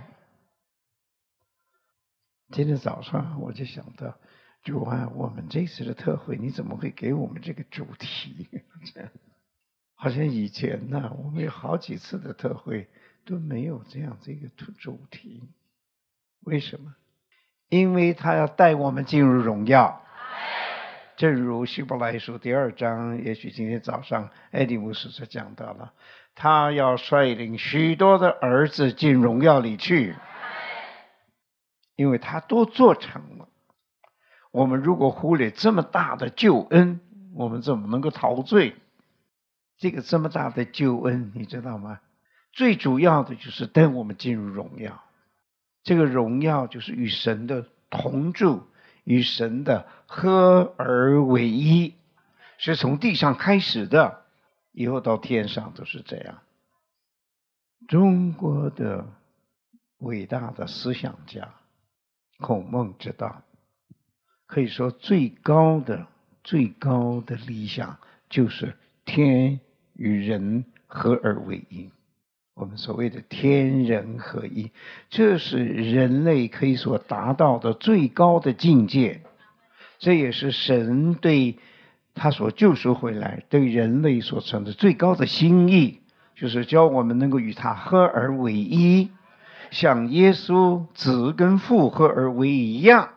今天早上我就想到，主啊，我们这次的特会你怎么会给我们这个主题？好像以前呢、啊，我们有好几次的特会都没有这样这个主题。为什么？因为他要带我们进入荣耀。正如希伯来书第二章，也许今天早上艾迪牧师就讲到了，他要率领许多的儿子进荣耀里去，因为他都做成了。我们如果忽略这么大的救恩，我们怎么能够陶醉？这个这么大的救恩，你知道吗？最主要的就是带我们进入荣耀。这个荣耀就是与神的同住，与神的合而为一，是从地上开始的。 以后到天上都是这样。中国的伟大的思想家孔孟之道，可以说最高的最高的理想就是天与人合而为一。我们所谓的天人合一，这是人类可以所达到的最高的境界。这也是神对他所救赎回来对人类所成的最高的心意，就是教我们能够与他合而为一，像耶稣子跟父合而为一样。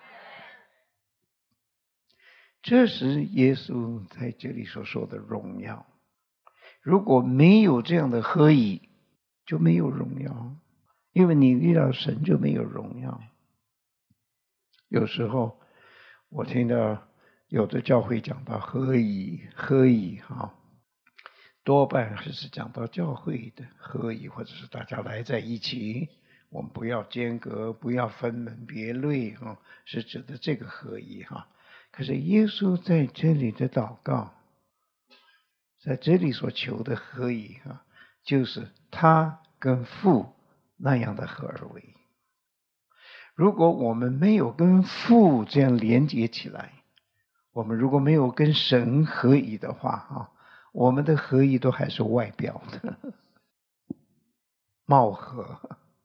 这是耶稣在这里所说的荣耀。如果没有这样的合一，就没有荣耀，因为你遇到神就没有荣耀。有时候我听到有的教会讲到合一，合一哈，多半还是讲到教会的合一，或者是大家来在一起，我们不要间隔，不要分门别类哈，是指的这个合一哈。可是耶稣在这里的祷告，在这里所求的合一哈，就是他跟父那样的合而为一。如果我们没有跟父这样连接起来，我们如果没有跟神合一的话啊，我们的合一都还是外表的貌合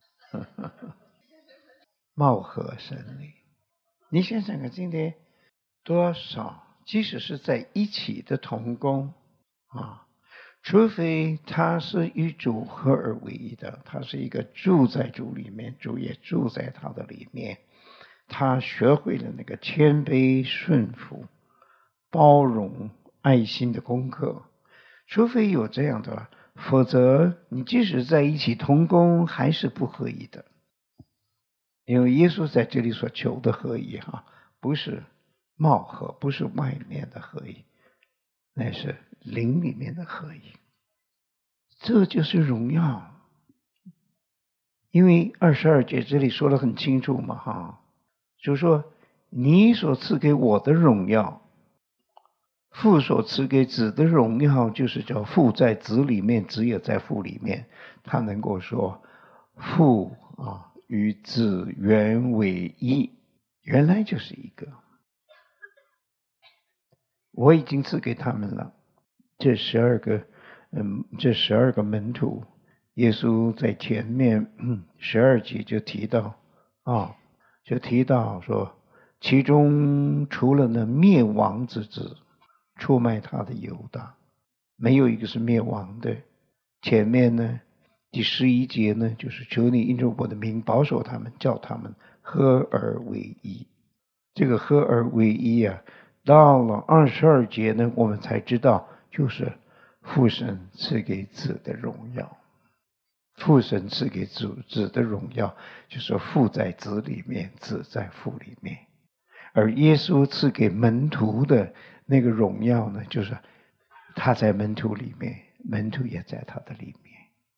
貌合神离。你想想看，今天多少即使是在一起的同工啊，除非他是与主合而为一的，他是一个住在主里面，主也住在他的里面，他学会了那个谦卑顺服包容爱心的功课，除非有这样的，否则你即使在一起同工还是不合一的。因为耶稣在这里所求的合一哈，不是貌合，不是外面的合一，那是灵里面的合一。这就是荣耀。因为二十二节这里说得很清楚嘛哈，就是说你所赐给我的荣耀，父所赐给子的荣耀，就是叫父在子里面，子也在父里面。他能够说父啊与子原为一，原来就是一个。我已经赐给他们了。这十二个，嗯，这十二个门徒，耶稣在前面十二节就提到啊，就提到说，其中除了那灭亡之子，出卖他的犹大，没有一个是灭亡的。前面呢，第十一节呢，就是求你因着我的名保守他们，叫他们合而为一。这个合而为一啊，到了二十二节呢，我们才知道，就是父神赐给子的荣耀。父神赐给子子的荣耀，就是父在子里面，子在父里面。而耶稣赐给门徒的那个荣耀呢，就是他在门徒里面，门徒也在他的里面。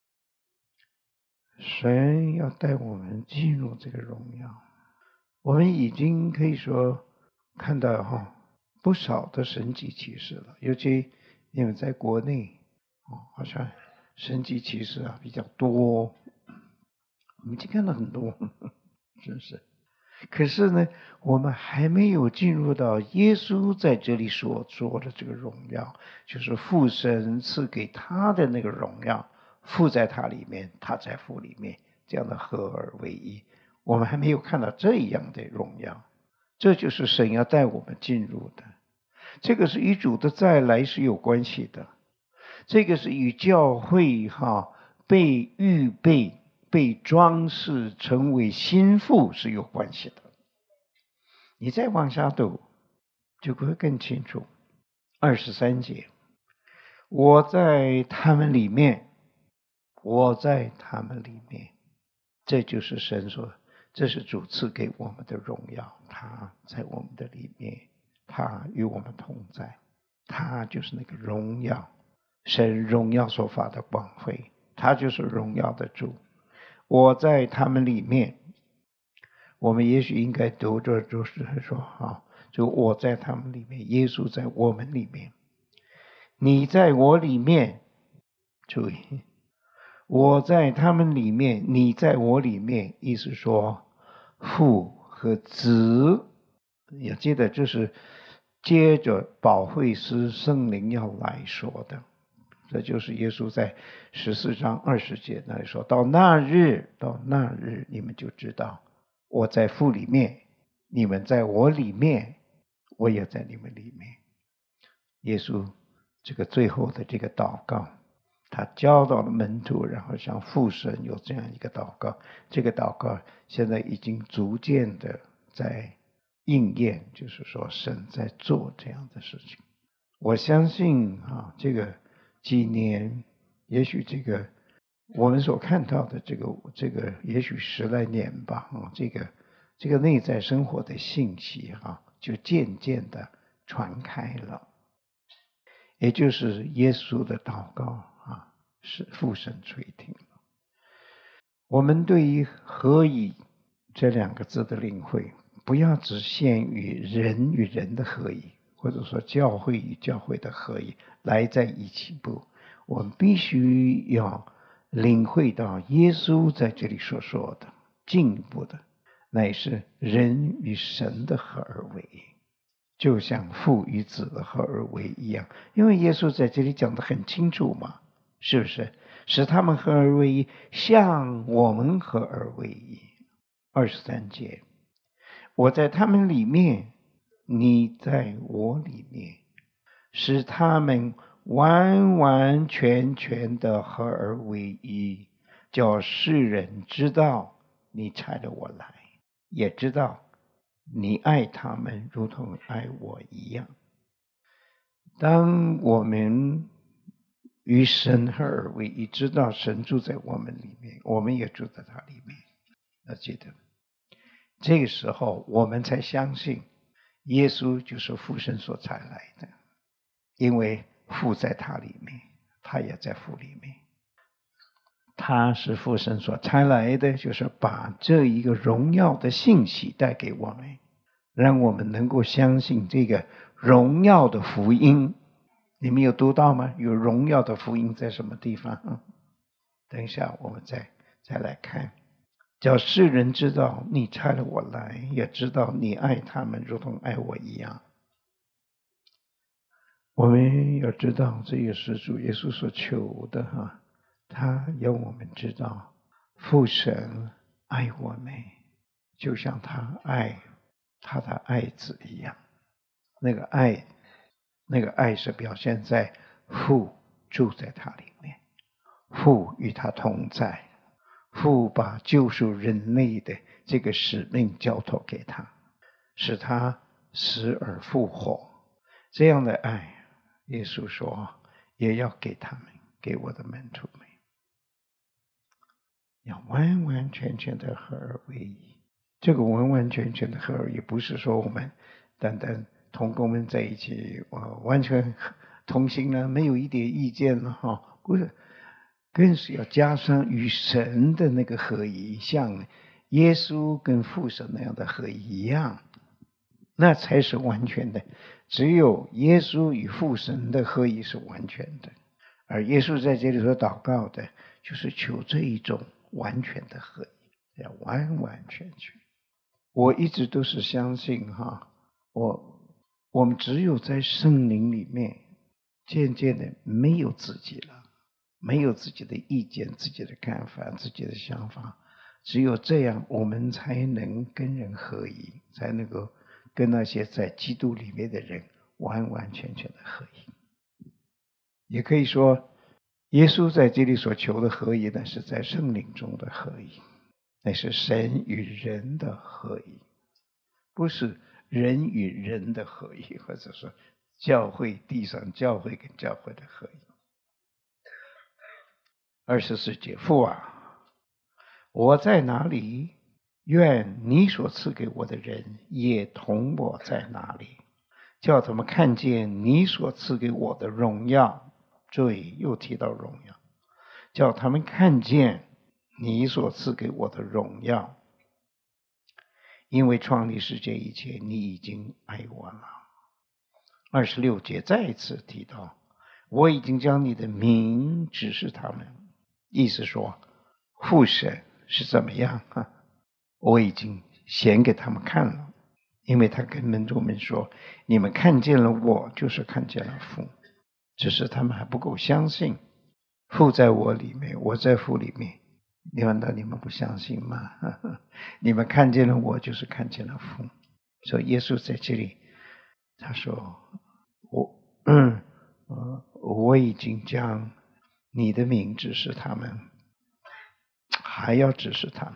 神要带我们进入这个荣耀。我们已经可以说看到哈不少的神迹奇事了，尤其因为在国内哦，好像神迹奇事啊比较多，我们已经看到很多，真是。可是呢，我们还没有进入到耶稣在这里所说的这个荣耀，就是父神赐给他的那个荣耀，父在他里面，他在父里面，这样的合而为一。我们还没有看到这样的荣耀，这就是神要带我们进入的。这个是与主的再来是有关系的，这个是与教会哈被预备、被装饰成为心腹是有关系的。你再往下读，就会更清楚。二十三节，我在他们里面，我在他们里面，这就是神说，这是主赐给我们的荣耀，他在我们的里面，他与我们同在，他就是那个荣耀，神荣耀所发的光辉，他就是荣耀的主。我在他们里面，我们也许应该读着就是说啊，就我在他们里面，耶稣在我们里面。 你在我里面，注意，我在他们里面，你在我里面，意思说父和子，也记得这是接着保惠师圣灵要来说的。这就是耶稣在十四章二十节那里说，到那日，到那日，你们就知道我在父里面，你们在我里面，我也在你们里面。耶稣这个最后的这个祷告，他教导了门徒，然后向父神有这样一个祷告，这个祷告现在已经逐渐的在应验，就是说神在做这样的事情。我相信啊，这个几年，也许这个我们所看到的这个这个，也许十来年吧，啊，这个这个内在生活的信息啊，就渐渐的传开了。也就是耶稣的祷告啊，是父神垂听了。我们对于合一这两个字的领会，不要只限于人与人的合一，或者说教会与教会的合一来在一起，不，我们必须要领会到耶稣在这里所说的进一步的，乃是人与神的合而为一，就像父与子的合而为一样。因为耶稣在这里讲得很清楚嘛，是不是？使他们合而为一，像我们合而为一。二十三节，我在他们里面，你在我里面，使他们完完全全的合而为一，叫世人知道你差了我来，也知道你爱他们如同爱我一样。当我们与神合而为一，知道神住在我们里面，我们也住在他里面。要记得，这个时候我们才相信耶稣就是父神所差来的，因为父在他里面，他也在父里面。他是父神所差来的，就是把这一个荣耀的信息带给我们，让我们能够相信这个荣耀的福音。你们有读到吗？有荣耀的福音在什么地方？等一下我们再再来看，叫世人知道你差了我来，也知道你爱他们如同爱我一样。我们要知道，这也是主耶稣所求的哈，他要我们知道父神爱我们，就像他爱他的爱子一样。那个爱那个爱是表现在父住在他里面，父与他同在，父把救赎人类的这个使命交托给他，使他死而复活。这样的爱，耶稣说也要给他们，给我的门徒们，要完完全全的合而为一。这个完完全全的合而为一，不是说我们单单同工们在一起，我完全同心了，没有一点意见了哈，不是，更是要加上与神的那个合一，像耶稣跟父神那样的合一一样，那才是完全的。只有耶稣与父神的合一是完全的，而耶稣在这里所祷告的，就是求这一种完全的合一，要完完全全。我一直都是相信哈，我我们只有在圣灵里面，渐渐的没有自己了，没有自己的意见、自己的看法、自己的想法，只有这样，我们才能跟人合一，才能够跟那些在基督里面的人完完全全的合一。也可以说，耶稣在这里所求的合一呢，是在圣灵中的合一，那是神与人的合一，不是人与人的合一，或者说教会地上教会跟教会的合一。二十四节，父啊，我在哪里，愿你所赐给我的人也同我在哪里，叫他们看见你所赐给我的荣耀。注意，又提到荣耀，叫他们看见你所赐给我的荣耀，因为创立世界以前，你已经爱我了。二十六节再一次提到， 我已经将你的名指示他们。意思说，父神是怎么样啊？我已经显给他们看了。因为他跟门徒们说，你们看见了我，就是看见了父，只是他们还不够相信。父在我里面，我在父里面，难道你们不相信吗？你们看见了我，就是看见了父。所以耶稣在这里他说，我嗯呃我已经将你的名指示他们，还要指示他们，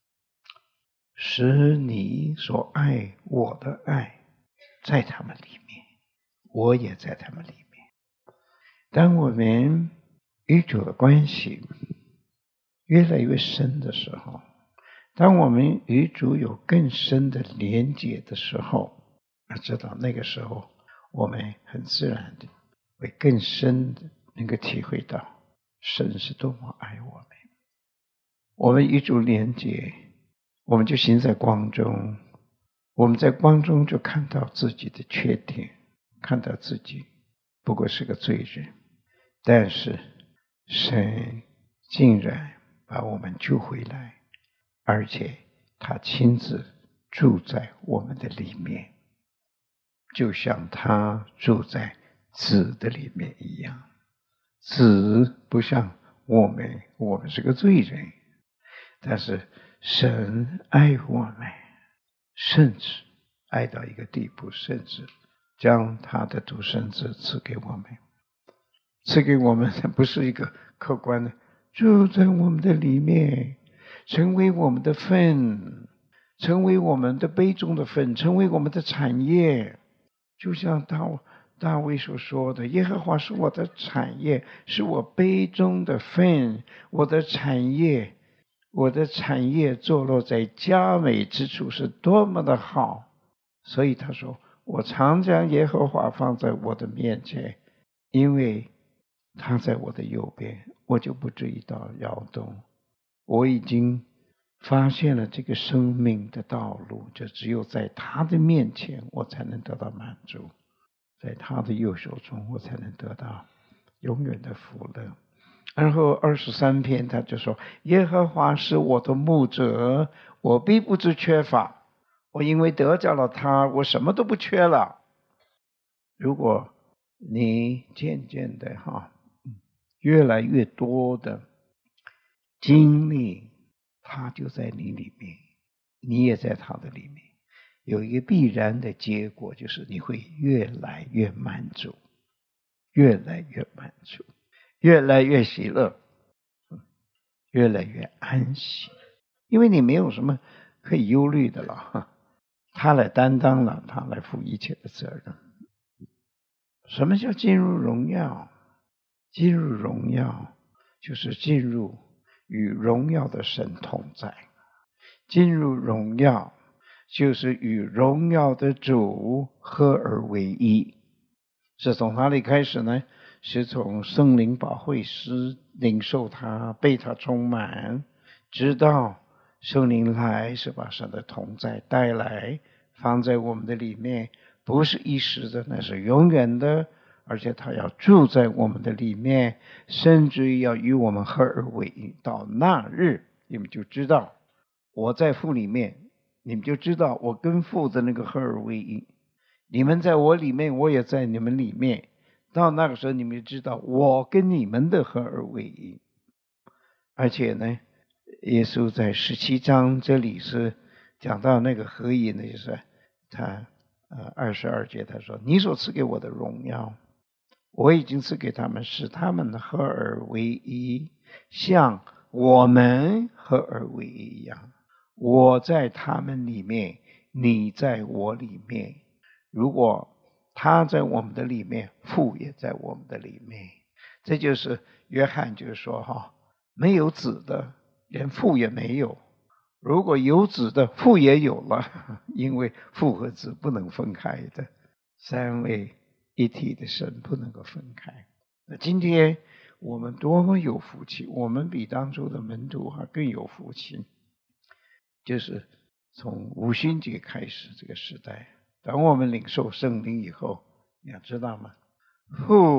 使你所爱我的爱在他们里面，我也在他们里面。当我们与主的关系越来越深的时候，当我们与主有更深的连结的时候，要知道那个时候我们很自然的会更深的能够体会到神是多么爱我们。我们与主连结，我们就行在光中，我们在光中就看到自己的缺点，看到自己不过是个罪人，但是神竟然把我们救回来，而且他亲自住在我们的里面，就像他住在子的里面一样。子不像我们，我们是个罪人，但是神爱我们，甚至爱到一个地步，甚至将他的独生子赐给我们。赐给我们不是一个客观的，住在我们的里面，成为我们的份，成为我们的杯中的份，成为我们的产业。就像大大卫所说的，耶和华是我的产业，是我杯中的份，我的产业，我的产业坐落在佳美之处，是多么的好。所以他说，我常将耶和华放在我的面前，因为他在我的右边，我就不至于到摇动。我已经发现了这个生命的道路，就只有在他的面前我才能得到满足，在他的右手中我才能得到永远的福乐。然后二十三篇他就说，耶和华是我的牧者，我必不致缺乏。我因为得着了他，我什么都不缺了。如果你渐渐的哈，越来越多的经历他就在你里面，你也在他的里面，有一个必然的结果，就是你会越来越满足，越来越满足，越来越喜乐，越来越安息，因为你没有什么可以忧虑的了，他来担当了，他来负一切的责任。什么叫进入荣耀？进入荣耀就是进入与荣耀的神同在，进入荣耀就是与荣耀的主合而为一。是从哪里开始呢？是从圣灵保惠师领受他，被他充满，直到圣灵来，是把神的同在带来，放在我们的里面，不是一时的，那是永远的，而且他要住在我们的里面，甚至于要与我们合而为一。到那日，你们就知道我在父里面，你们就知道我跟父的那个合而为一。你们在我里面，我也在你们里面，到那个时候你们就知道我跟你们的合而为一。而且呢，耶稣在十七章这里是讲到那个合一呢，就是他呃二十二节他说，你所赐给我的荣耀，我已经赐给他们，使他们合而为一，像我们合而为一一样。我在他们里面，你在我里面。如果他在我们的里面，父也在我们的里面。这就是约翰就是说哈，没有子的连父也没有，如果有子的父也有了，因为父和子不能分开的，三位一体的神不能够分开。那今天我们多么有福气，我们比当初的门徒还更有福气，就是从五旬节开始这个时代，当我们领受圣灵以后，你要知道吗？父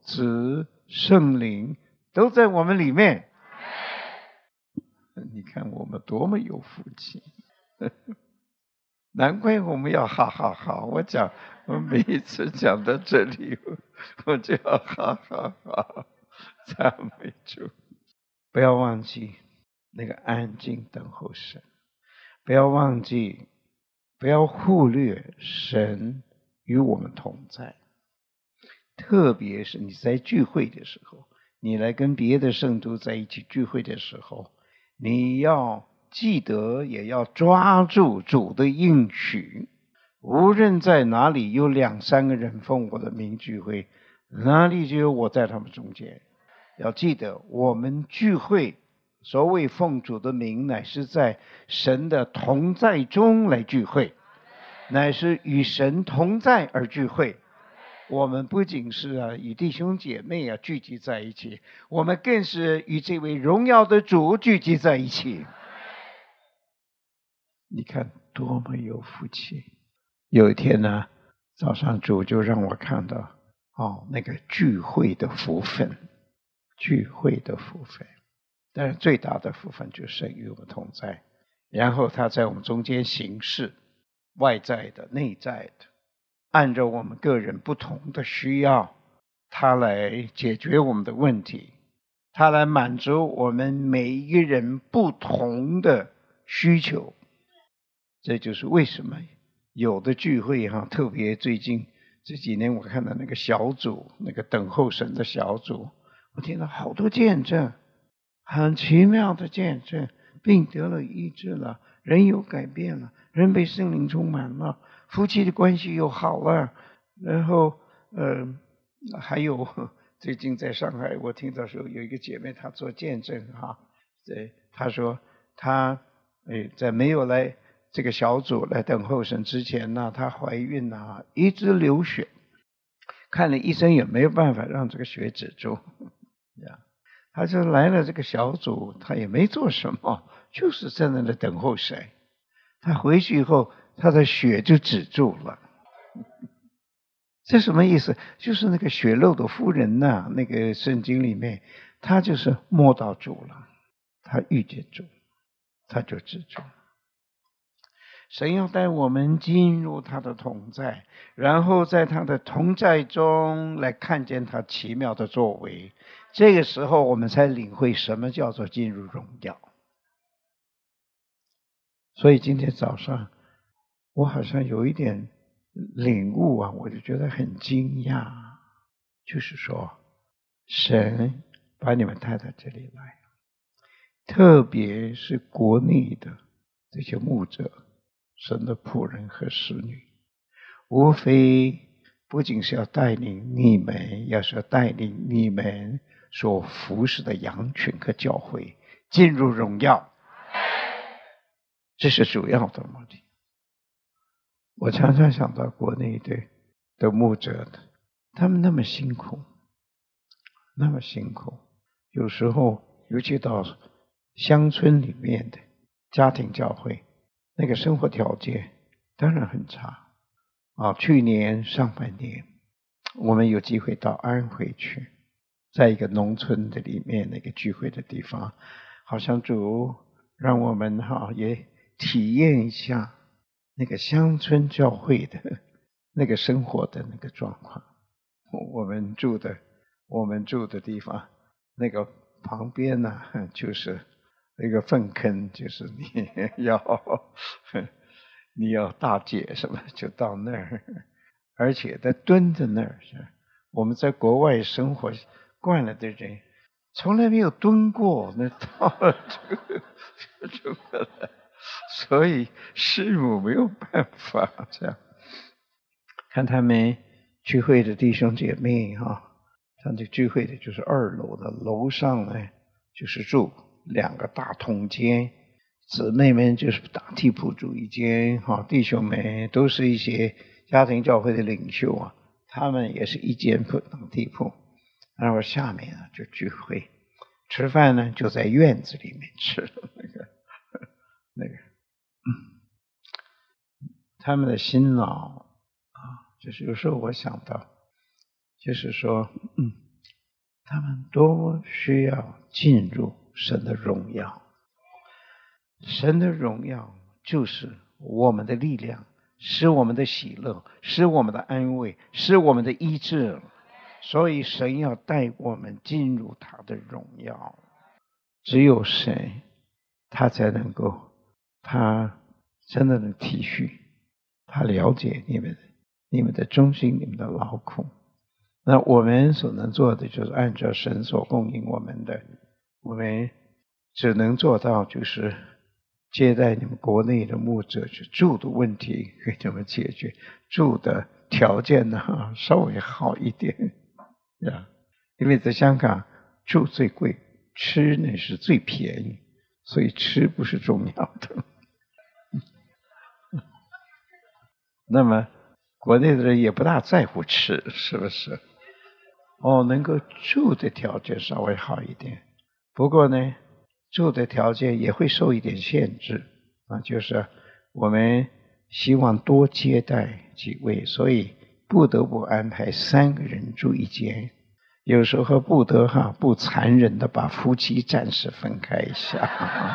子、圣灵都在我们里面。你看我们多么有福气，难怪我们要哈哈哈！我讲，我每一次讲到这里，我就要哈哈哈！赞美主！不要忘记那个安静等候神，不要忘记，不要忽略神与我们同在。特别是你在聚会的时候，你来跟别的圣徒在一起聚会的时候，你要记得，也要抓住主的应许。无论在哪里有两三个人奉我的名聚会，哪里就有我在他们中间。要记得，我们聚会所谓奉主的名，乃是在神的同在中来聚会，乃是与神同在而聚会。我们不仅是啊与弟兄姐妹啊聚集在一起，我们更是与这位荣耀的主聚集在一起。你看多么有福气！有一天呢，早上主就让我看到哦，那个聚会的福分，聚会的福分。但是最大的福分就是神与我们同在，然后他在我们中间行事，外在的、内在的，按照我们个人不同的需要，他来解决我们的问题，他来满足我们每一个人不同的需求。这就是为什么有的聚会哈，特别最近这几年我看到那个小组，那个等候神的小组，我听到好多见证，很奇妙的见证，病得了医治了，人有改变了，人被圣灵充满了，夫妻的关系又好了。然后呃，还有最近在上海，我听到说有一个姐妹她做见证哈，对，她说她诶在没有来这个小组来等候神之前呢，她怀孕啊，一直流血，看了医生也没有办法让这个血止住呀。她就来了这个小组，她也没做什么，就是在那里等候神。她回去以后，她的血就止住了。这什么意思？就是那个血漏的妇人呐、啊，那个圣经里面，她就是摸到主了，她遇见主，她就止住。神要带我们进入他的同在，然后在他的同在中来看见他奇妙的作为，这个时候我们才领会什么叫做进入荣耀。所以今天早上我好像有一点领悟啊，我就觉得很惊讶，就是说神把你们带到这里来，特别是国内的这些牧者，神的仆人和使女，无非不仅是要带领你们，要是要带领你们所服侍的羊群和教会进入荣耀，这是主要的目的。我常常想到国内的的牧者，他们那么辛苦，那么辛苦，有时候尤其到乡村里面的家庭教会，那个生活条件当然很差啊。去年上半年我们有机会到安徽去，在一个农村的里面那个聚会的地方，好像主让我们哈、啊、也体验一下那个乡村教会的那个生活的那个状况。我们住的我们住的地方，那个旁边呢、啊、就是一个粪坑，就是你要你要大姐什么就到那儿，而且在蹲在那儿。我们在国外生活惯了的人，从来没有蹲过，那到了这个这个了，所以师母没有办法这样。看他们聚会的弟兄姐妹哈，他们聚会的就是二楼的，楼上呢就是住两个大通间，姊妹们就是大地铺住一间哈，弟兄们都是一些家庭教会的领袖啊，他们也是一间铺大地铺，然后下面呢就聚会，吃饭呢就在院子里面吃那个那个，嗯，他们的辛劳啊，就是有时候我想到，就是说，嗯， 他们多需要进入神的荣耀。神的荣耀就是我们的力量，使我们的喜乐，使我们的安慰，使我们的医治。所以神要带我们进入他的荣耀。只有神，他才能够，他真的能体恤，他了解你们你们的忠心，你们的劳苦。那我们所能做的就是按照神所供应我们的，我们只能做到就是接待你们国内的牧者，去住的问题给他们解决，住的条件呢稍微好一点呀，因为在香港住最贵，吃呢是最便宜，所以吃不是重要的。那么国内的人也不大在乎吃，是不是？哦，能够住的条件稍微好一点，不过呢，住的条件也会受一点限制啊，就是我们希望多接待几位，所以不得不安排三个人住一间。有时候不得哈不残忍的把夫妻暂时分开一下，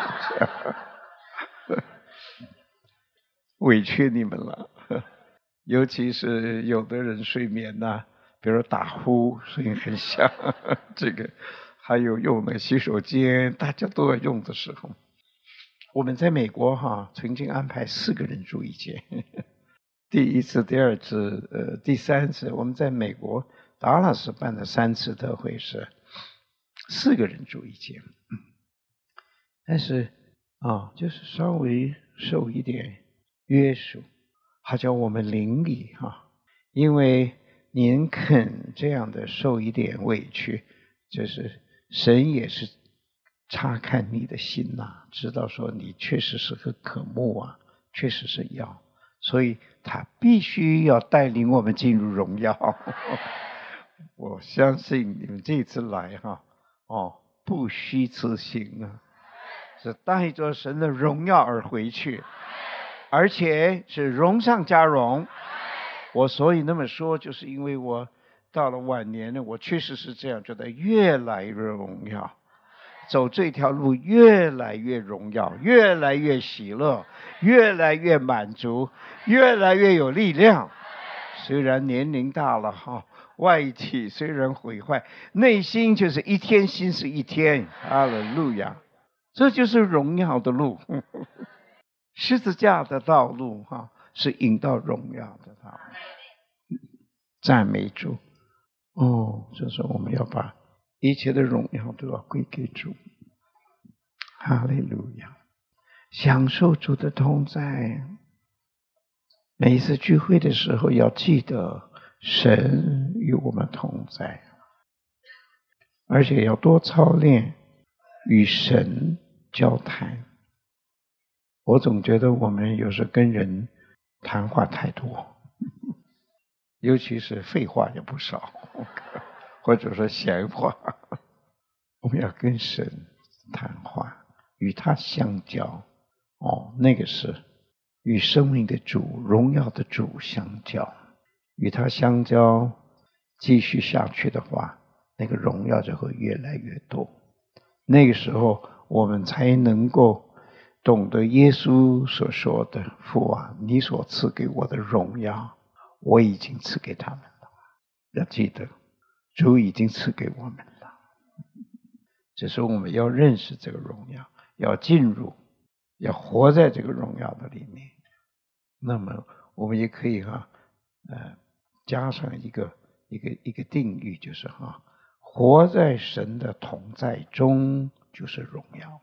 委屈你们了。尤其是有的人睡眠呐、啊，比如打呼声音很响，这个还有用的洗手间大家都要用的时候，我们在美国哈曾经安排四个人住一间。第一次、第二次、呃第三次，我们在美国达拉斯办的三次特会是四个人住一间，但是啊，就是稍微受一点约束。他叫我们邻里哈，因为您肯这样的受一点委屈，就是神也是察看你的心呐、啊，知道说你确实是个渴慕啊，确实是要，所以他必须要带领我们进入荣耀。我相信你们这次来哈，哦，不虚此行啊，是带着神的荣耀而回去。而且是荣上加荣。我所以那么说，就是因为我到了晚年呢，我确实是这样觉得，越来越荣耀，走这条路越来越荣耀，越来越喜乐，越来越满足，越来越有力量。虽然年龄大了哈，外体虽然毁坏，内心就是一天新是一天。哈利路亚，这就是荣耀的路。十字架的道路哈，是引到荣耀的道路。赞美主！哦，就是我们要把一切的荣耀都要归给主。哈利路亚！享受主的同在。每一次聚会的时候，要记得神与我们同在，而且要多操练与神交谈。我总觉得我们有时跟人谈话太多，尤其是废话也不少，或者说闲话。我们要跟神谈话，与他相交。哦，那个是与生命的主、荣耀的主相交。与他相交，继续下去的话，那个荣耀就会越来越多。那个时候，我们才能够懂得耶稣所说的：父啊，你所赐给我的荣耀，我已经赐给他们了。要记得，主已经赐给我们了，只是我们要认识这个荣耀，要进入，要活在这个荣耀的里面。那么我们也可以哈、啊，呃，加上一个一个一个定语，就是哈、啊，活在神的同在中就是荣耀。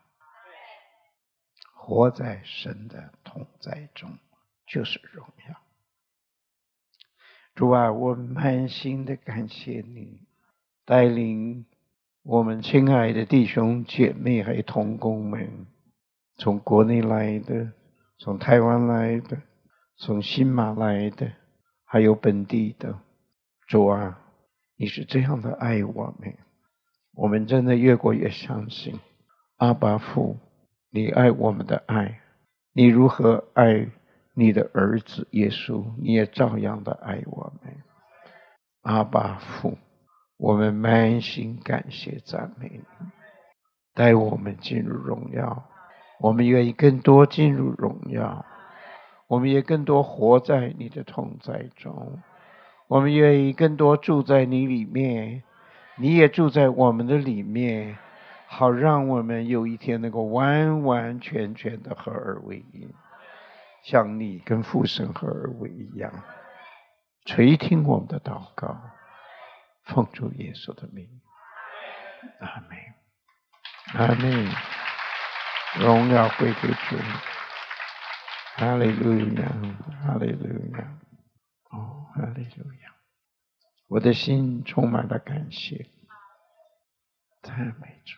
活在神的同在中就是荣耀。主啊，我满心的感谢你带领我们亲爱的弟兄姐妹还有同工们，从国内来的，从台湾来的，从新马来的，还有本地的。主啊，你是这样的爱我们，我们真的越过越相信阿爸父，你爱我们的爱，你如何爱你的儿子耶稣，你也照样的爱我们。阿爸父， 我们满心感谢赞美你，带我们进入荣耀。我们愿意更多进入荣耀，我们也更多活在你的同在中，我们愿意更多住在你里面，你也住在我们的里面，好让我们有一天能够完完全全的合而为一，像你跟父神合而为一样。垂听我们的祷告，奉主耶稣的名，阿们，阿们。荣耀归给主，哈利路亚，哈利路亚，哦，哈利路亚！我的心充满了感谢，赞美主。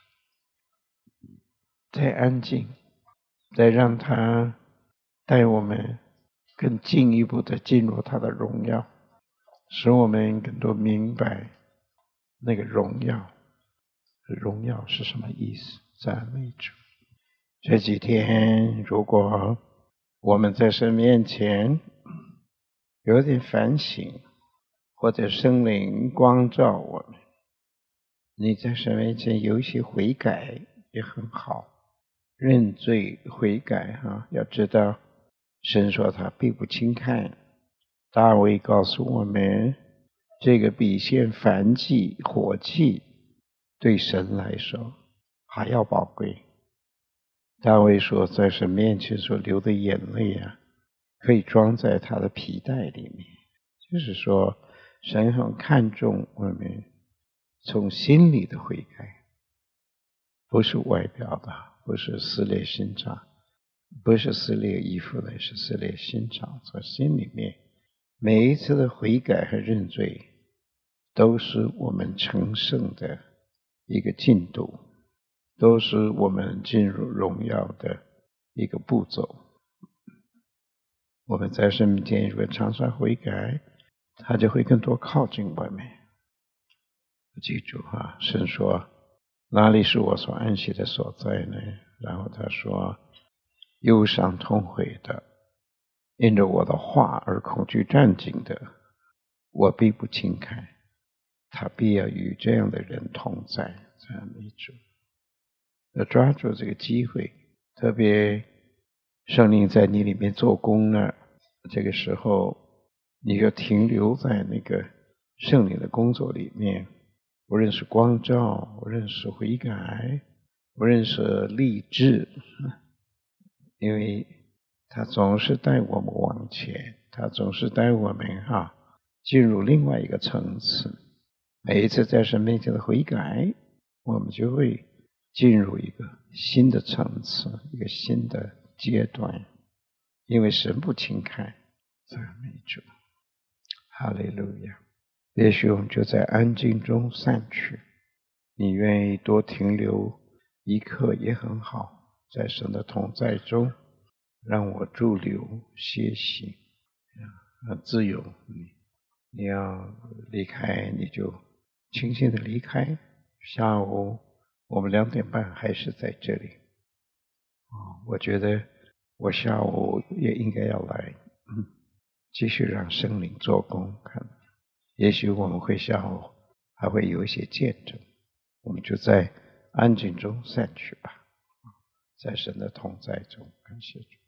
再安静，再让他带我们更进一步的进入他的荣耀，使我们更多明白那个荣耀，荣耀是什么意思。赞美主。这几天如果我们在神面前有点反省，或者圣灵光照我们，你在神面前有一些悔改也很好，认罪悔改哈，要知道神说他并不轻看。大卫告诉我们，这个比献燔祭火祭对神来说还要宝贵。大卫说，在神面前所流的眼泪啊，可以装在他的皮带里面。就是说，神很看重我们从心里的悔改，不是外表的，不是撕裂心肠，不是撕裂衣服的，是撕裂心肠。从心里面，每一次的悔改和认罪，都是我们成圣的一个进度，都是我们进入荣耀的一个步骤。我们在神面前如果常常悔改，他就会更多靠近我们。记住啊，神说，哪里是我所安息的所在呢？然后他说，忧伤痛悔的，因着我的话而恐惧战兢的，我必不轻看，他必要与这样的人同在。赞美主。要抓住这个机会，特别圣灵在你里面做工呢，这个时候你就停留在那个圣灵的工作里面，无论是光照，无论是悔改，无论是励志，因为他总是带我们往前，他总是带我们哈、啊、进入另外一个层次。每一次在神面前的悔改，我们就会进入一个新的层次，一个新的阶段，因为神不轻看。赞美主，哈利路亚。也许我们就在安静中散去，你愿意多停留一刻也很好，在神的同在中让我驻留歇息，很自由。你你要离开你就轻轻的离开，下午我们两点半还是在这里。哦，我觉得我下午也应该要来，嗯，继续让圣灵做工，看，也许我们会下午还会有一些见证，我们就在安静中散去吧，在神的同在中，感谢主。